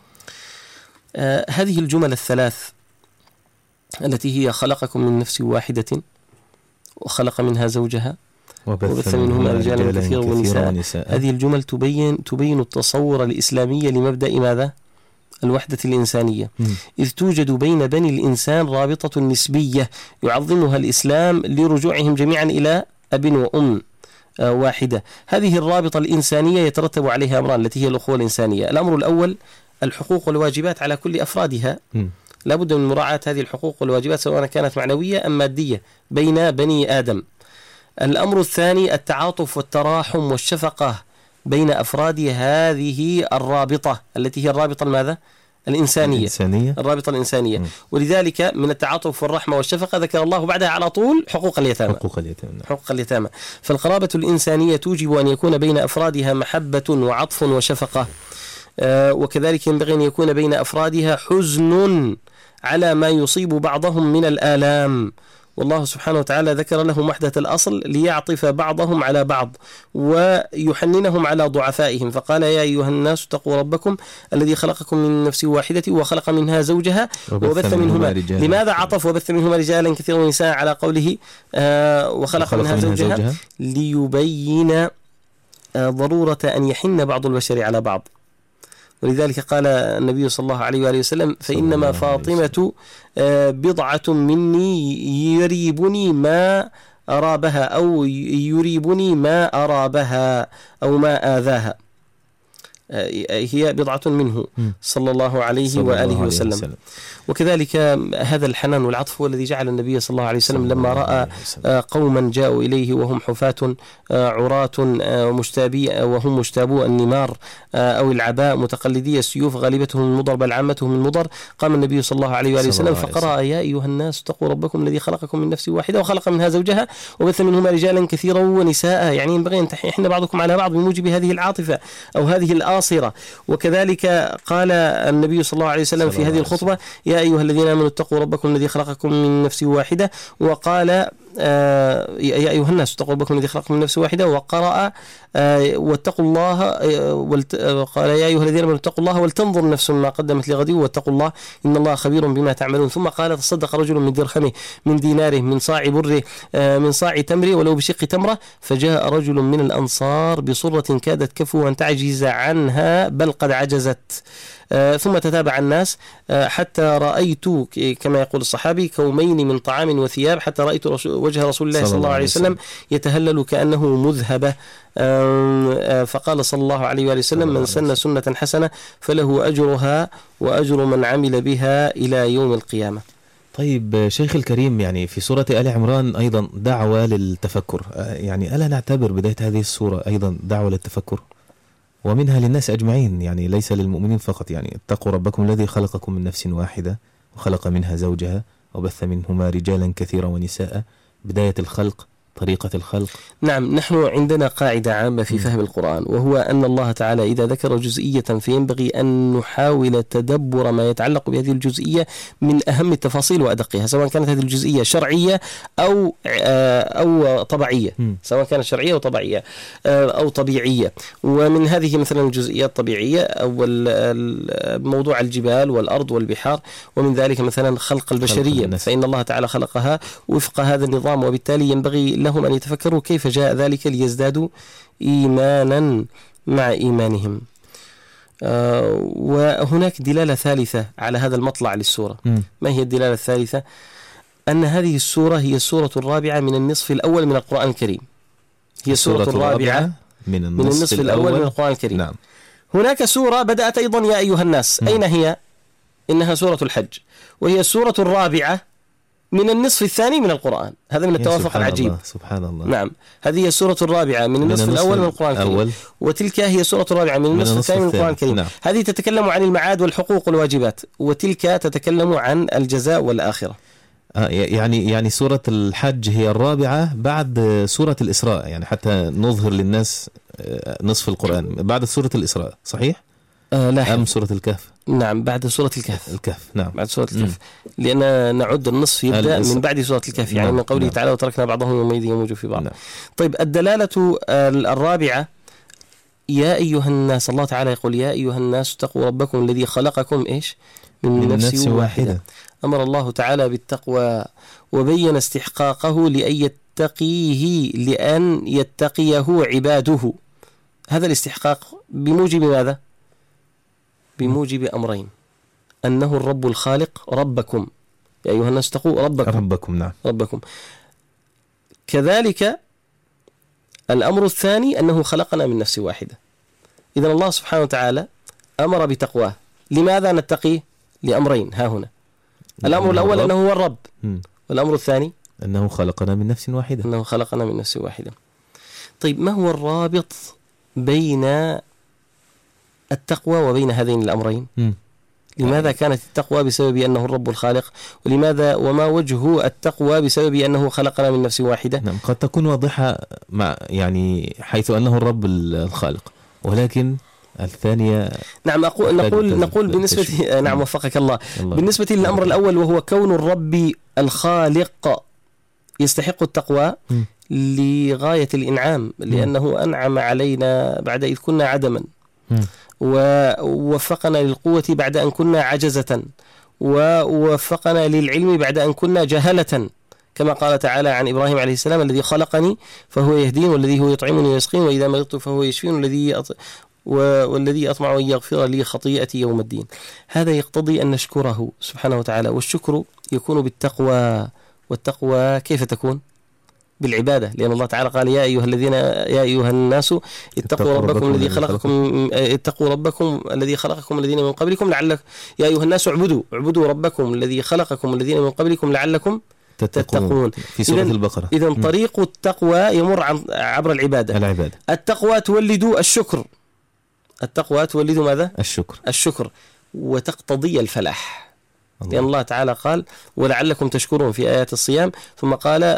هذه الجمل الثلاث التي هي خلقكم من نفس واحدة وخلق منها زوجها وبث منهما رجالا كثيرا ونساء، هذه الجمل تبين التصور الإسلامي لمبدأ ماذا؟ الوحدة الإنسانية. إذ توجد بين بني الإنسان رابطة نسبية يعظمها الإسلام لرجوعهم جميعا إلى أب وأم واحدة. هذه الرابطة الإنسانية يترتب عليها أمران التي هي الأخوة الإنسانية. الأمر الأول الحقوق والواجبات على كل أفرادها، لا بد من مراعاة هذه الحقوق والواجبات سواء كانت معنوية أم مادية بين بني آدم. الأمر الثاني التعاطف والتراحم والشفقة بين أفراد هذه الرابطة التي هي الرابطة الماذا؟ الإنسانية. الرابطة الإنسانية. ولذلك من التعاطف والرحمة والشفقة ذكر الله بعدها على طول حقوق اليتامى. فالقرابة الإنسانية توجب أن يكون بين أفرادها محبة وعطف وشفقة، وكذلك ينبغي أن يكون بين أفرادها حزن على ما يصيب بعضهم من الآلام، والله سبحانه وتعالى ذكر لهم وحدة الأصل ليعطف بعضهم على بعض ويحننهم على ضعفائهم، فقال يا أيها الناس اتقوا ربكم الذي خلقكم من نفس واحدة وخلق منها زوجها وبث منهما رجالا. لماذا عطف وبث منهما رجالا كثيرا ونساء على قوله وخلق منها زوجها؟ ليبين ضرورة أن يحن بعض البشر على بعض. ولذلك قال النبي صلى الله عليه وآله وسلم فإنما فاطمة بضعة مني يريبني ما أرابها أو يريبني ما أرابها أو ما آذاها، هي بضعة منه صلى الله عليه وآله وسلم. وكذلك هذا الحنان والعطف هو الذي جعل النبي صلى الله عليه وسلم لما رأى قوما جاءوا إليه وهم حفاة عراة وهم مشتابو النمار أو العباء متقلدي السيوف غالبتهم المضر بل عامتهم المضر، قام النبي صلى الله عليه وآله وسلم فقرأ يا أيها الناس اتقوا ربكم الذي خلقكم من نفس واحدة وخلق منها زوجها وبث منهما رجالا كثيرا ونساء، يعني ينبغي أن يحن بعضكم على بعض بموجب هذه العاطفة أو هذه الآصرة. وكذلك قال النبي صلى الله عليه وسلم في هذه الخطبة يا أيها الذين آمنوا اتقوا ربكم الذي خلقكم من نفس واحدة، وقال يا أيها الناس اتقوا ربكم الذي خلقكم من نفس واحدة، وقرأ واتقوا الله قال يا أيها الذين آمنوا اتقوا الله ولتنظر نفس ما قدمت لغد واتقوا الله إن الله خبير بما تعملون. ثم قال تصدق رجل من درهمه من ديناره من صاع بره من صاع تمره ولو بشق تمرة، فجاء رجل من الأنصار بصرة كادت كفه أن تعجز عنها بل قد عجزت، ثم تتابع الناس حتى رأيت كما يقول الصحابي كومين من طعام وثياب، حتى رأيت وجه رسول الله صلى الله عليه وسلم يتهلل كأنه مذهبة، فقال صلى الله عليه وآله وسلم من سن سنة حسنة فله أجرها وأجر من عمل بها إلى يوم القيامة. طيب شيخ الكريم، يعني في سورة آل عمران أيضا دعوة للتفكر، يعني ألا نعتبر بداية هذه السورة أيضا دعوة للتفكر ومنها للناس أجمعين، يعني ليس للمؤمنين فقط، يعني اتقوا ربكم الذي خلقكم من نفس واحدة وخلق منها زوجها وبث منهما رجالا كثيرا ونساء، بداية الخلق، طريقة الخلق. نعم، نحن عندنا قاعدة عامة في فهم القرآن، وهو أن الله تعالى إذا ذكر جزئية فينبغي أن نحاول تدبر ما يتعلق بهذه الجزئية من أهم التفاصيل وأدقها، سواء كانت هذه الجزئية شرعية أو طبيعية، سواء كانت شرعية أو طبيعية أو طبيعية. ومن هذه مثلا الجزئيات الطبيعية أول موضوع الجبال والأرض والبحار، ومن ذلك مثلا خلق البشرية، فإن الله تعالى خلقها وفق هذا النظام، وبالتالي ينبغي لهم أن يتفكروا كيف جاء ذلك ليزدادوا إيمانا مع إيمانهم. وهناك دلالة ثالثة على هذا المطلع للسورة. ما هي الدلالة الثالثة؟ أن هذه السورة هي السورة الرابعة من النصف الأول من القرآن الكريم، هي السورة الرابعة من النصف الأول من القرآن الكريم. نعم. هناك سورة بدأت أيضا يا أيها الناس، أين هي؟ إنها سورة الحج، وهي السورة الرابعة من النصف الثاني من القرآن. هذا من التوافق العجيب. سبحان الله. نعم، هذه السورة الرابعة من النصف الأول من القرآن الكريم، وتلك هي السورة الرابعة من النصف الثاني من القرآن الكريم. نعم. هذه تتكلم عن المعاد والحقوق والواجبات، وتلك تتكلم عن الجزاء والآخرة. يعني سورة الحج هي الرابعة بعد سورة الإسراء، يعني حتى نظهر للناس نصف القرآن بعد سورة الإسراء، صحيح؟ أم سورة الكهف؟ نعم، بعد سورة الكهف. نعم، بعد سورة الكهف، لأن نعد النصف يبدأ من بعد سورة الكهف، يعني من قوله تعالى وتركنا بعضهم يومئذ يموج في بعض. طيب، الدلالة الرابعة يا أيها الناس، الله تعالى يقول يا أيها الناس اتقوا ربكم الذي خلقكم إيش؟ من نفس واحدة. أمر الله تعالى بالتقوى وبين استحقاقه لأن يتقيه، لأن يتقيه عباده. هذا الاستحقاق بموجب ماذا؟ بموجب أمرين: أنه الرب الخالق، ربكم يا أيها الناس اتقوا ربكم. نعم، ربكم. كذلك الأمر الثاني أنه خلقنا من نفس واحدة. إذن الله سبحانه وتعالى أمر بتقواه. لماذا نتقيه؟ لأمرين ها هنا. الأمر الأول أنه هو الرب، والأمر الثاني أنه خلقنا من نفس واحدة. أنه خلقنا من نفس واحدة. طيب ما هو الرابط بين التقوى وبين هذين الأمرين؟ لماذا كانت التقوى بسبب أنه الرب الخالق، ولماذا وما وجه التقوى بسبب أنه خلقنا من نفس واحدة؟ نعم، قد تكون واضحة مع يعني حيث أنه الرب الخالق، ولكن الثانية نعم نقول بالنسبة نعم وفقك الله. بالنسبة للأمر الأول وهو كون الرب الخالق يستحق التقوى لغاية الإنعام، لأنه أنعم علينا بعد إذ كنا عدما، ووفقنا للقوة بعد أن كنا عجزة، ووفقنا للعلم بعد أن كنا جهلة، كما قال تعالى عن إبراهيم عليه السلام: الذي خلقني فهو يهدين، والذي هو يطعمني ويسقين، وإذا مرضت فهو يشفين، والذي أطمع أن يغفر لي خطيئتي يوم الدين. هذا يقتضي أن نشكره سبحانه وتعالى، والشكر يكون بالتقوى. والتقوى كيف تكون؟ بالعبادة، لأن الله تعالى قال: يا أيها الناس اتقوا ربكم الذي خلقكم، اتقوا ربكم الذي خلقكم الذين من قبلكم لعلكم، يا أيها الناس اعبدوا ربكم الذي خلقكم الذين من قبلكم لعلكم تتقون. في سورة البقرة. إذن طريق التقوى يمر عبر العبادة. التقوى تولد الشكر. التقوى تولد ماذا؟ الشكر، وتقتضي الفلاح، لأن الله تعالى قال: ولعلكم تشكرون في آيات الصيام، ثم قال: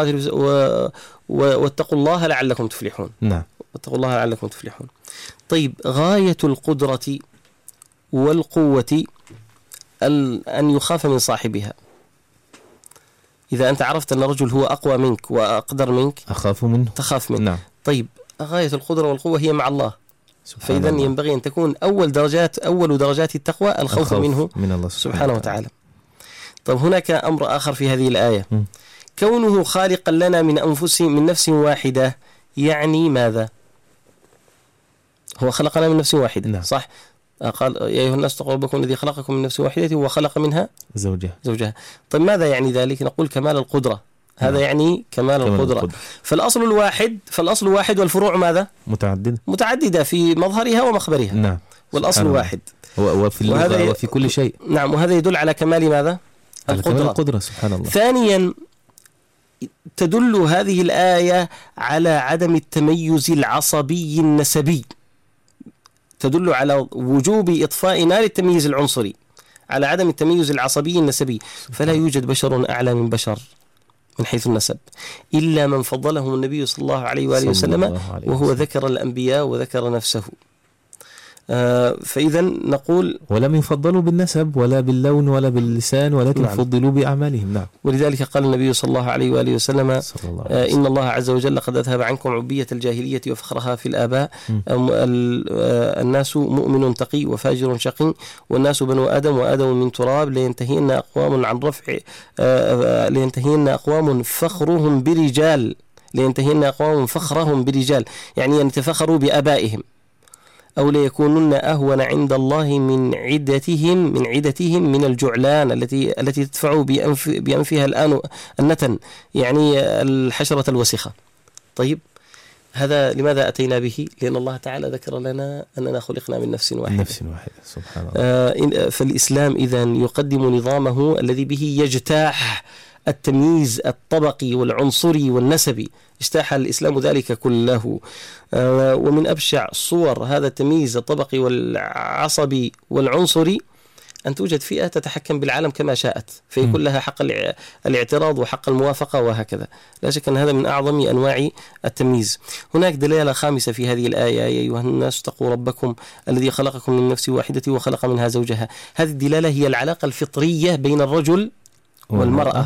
واتقوا الله لعلكم تفلحون. نعم، واتقوا الله لعلكم تفلحون. طيب، غاية القدرة والقوة أن يخاف من صاحبها. إذا أنت عرفت أن الرجل هو أقوى منك وأقدر منك أخاف منه، تخاف منه. نعم. طيب، غاية القدرة والقوة هي مع الله، فإذا ينبغي أن تكون أول درجات التقوى الخوف منه من الله سبحانه وتعالى. طيب، هناك أمر آخر في هذه الآية، كونه خالقا لنا من نفس واحدة، يعني ماذا؟ هو خلقنا من نفس واحدة. نعم. صح؟ قال: يا أيها الناس اتقوا ربكم الذي خلقكم من نفس واحدة وخلق منها زوجها. طيب، ماذا يعني ذلك؟ نقول كمال القدرة. هذا يعني كمال القدرة. فالأصل واحد والفروع ماذا؟ متعددة في مظهرها ومخبرها. نعم. والأصل واحد، وفي اللغة وفي كل شيء. نعم، وهذا يدل على كمال ماذا؟ القدرة. سبحان الله. ثانيا، تدل هذه الآية على عدم التميز العصبي النسبي، تدل على وجوب إطفاء نار التمييز العنصري، على عدم التميز العصبي النسبي. فلا يوجد بشر أعلى من بشر من حيث النسب إلا من فضله النبي صلى الله عليه وآله وسلم، وهو ذكر الأنبياء وذكر نفسه. فإذا نقول: ولم يفضلوا بالنسب ولا باللون ولا باللسان، ولكن فضلوا بأعمالهم. نعم. ولذلك قال النبي صلى الله عليه وآله وسلم: إن الله عز وجل قد أذهب عنكم عبية الجاهلية وفخرها في الآباء. الناس مؤمن تقي وفاجر شقي، والناس بنو آدم وآدم من تراب، لينتهين أقوام عن رفع لينتهين أقوام فخرهم برجال، لينتهين أقوام فخرهم برجال، يعني يتفخروا بآبائهم، أو ليكونن أهون عند الله من عدتهم من الجعلان التي تدفع بأنفها الآن النتن، يعني الحشرة الوسخة. طيب، هذا لماذا أتينا به؟ لأن الله تعالى ذكر لنا أننا خلقنا من نفس واحدة. سبحان الله. فالإسلام إذن يقدم نظامه الذي به يجتاح التمييز الطبقي والعنصري والنسبي، اجتاح الإسلام ذلك كله. ومن أبشع صور هذا التمييز الطبقي والعصبي والعنصري أن توجد فئة تتحكم بالعالم كما شاءت، فيكون لها حق الاعتراض وحق الموافقة وهكذا. لا شك أن هذا من أعظم أنواع التمييز. هناك دلالة خامسة في هذه الآية: يا أيها الناس اتقوا ربكم الذي خلقكم من نفس واحدة وخلق منها زوجها. هذه الدلالة هي العلاقة الفطرية بين الرجل والمرأة،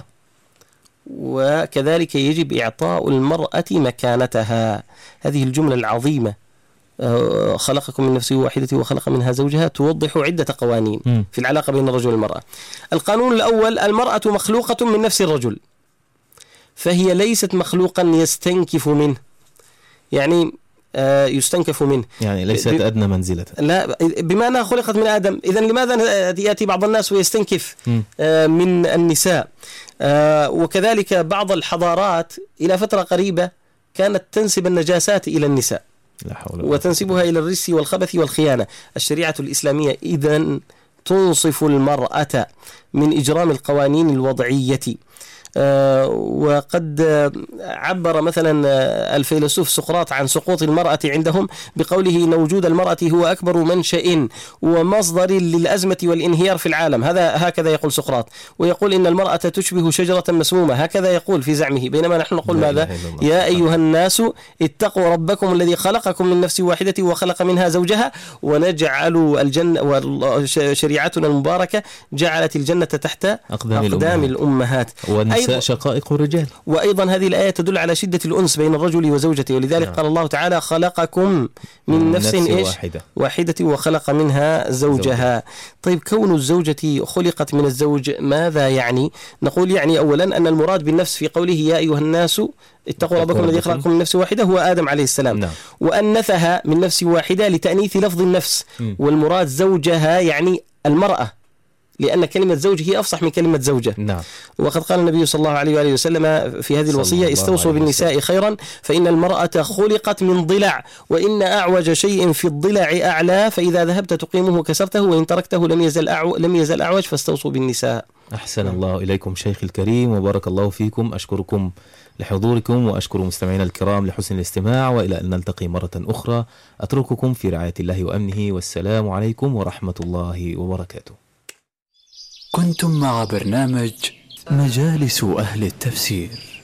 وكذلك يجب إعطاء المرأة مكانتها. هذه الجملة العظيمة: خلقكم من نفس واحدة وخلق منها زوجها، توضح عدة قوانين في العلاقة بين الرجل والمرأة. القانون الأول: المرأة مخلوقة من نفس الرجل، فهي ليست مخلوقا يستنكف منه، يعني يستنكف منه، يعني ليست أدنى منزلة. لا، بما أنها خلقت من آدم، إذن لماذا يأتي بعض الناس ويستنكف من النساء؟ وكذلك بعض الحضارات إلى فترة قريبة كانت تنسب النجاسات إلى النساء وتنسبها إلى الرجس والخبث والخيانة. الشريعة الإسلامية إذن تنصف المرأة من إجرام القوانين الوضعية وقد عبر مثلا الفيلسوف سقراط عن سقوط المرأة عندهم بقوله إن وجود المرأة هو أكبر منشأ ومصدر للأزمة والانهيار في العالم. هكذا يقول سقراط. ويقول إن المرأة تشبه شجرة مسمومة، هكذا يقول في زعمه، بينما نحن نقول ماذا؟ يا أيها الناس اتقوا ربكم الذي خلقكم من نفس واحدة وخلق منها زوجها ونجعل الجنة، وشريعتنا المباركة جعلت الجنة تحت أقدام الأمهات. والنساء شقائق الرجال. وأيضا هذه الآية تدل على شدة الأنس بين الرجل وزوجته، ولذلك قال الله تعالى خلقكم من نفس واحدة وخلق منها زوجها. طيب كون الزوجة خلقت من الزوج ماذا يعني؟ نقول يعني أولا أن المراد بالنفس في قوله يا أيها الناس اتقوا ربكم الذي خلقكم من نفس واحدة هو آدم عليه السلام. وأنثها من نفس واحدة لتأنيث لفظ النفس، والمراد زوجها يعني المرأة، لأن كلمة زوج هي أفصح من كلمة زوجة. وقد قال النبي صلى الله عليه وآله وسلم في هذه الوصية استوصوا بالنساء خيرا فإن المرأة خلقت من ضلع وإن أعوج شيء في الضلع أعلى فإذا ذهبت تقيمه كسرته وإن تركته لم يزل أعوج فاستوصوا بالنساء. أحسن الله إليكم شيخ الكريم وبارك الله فيكم. أشكركم لحضوركم وأشكر مستمعينا الكرام لحسن الاستماع، وإلى أن نلتقي مرة أخرى أترككم في رعاية الله وأمنه، والسلام عليكم ورحمة الله وبركاته. كنتم مع برنامج مجالس أهل التفسير.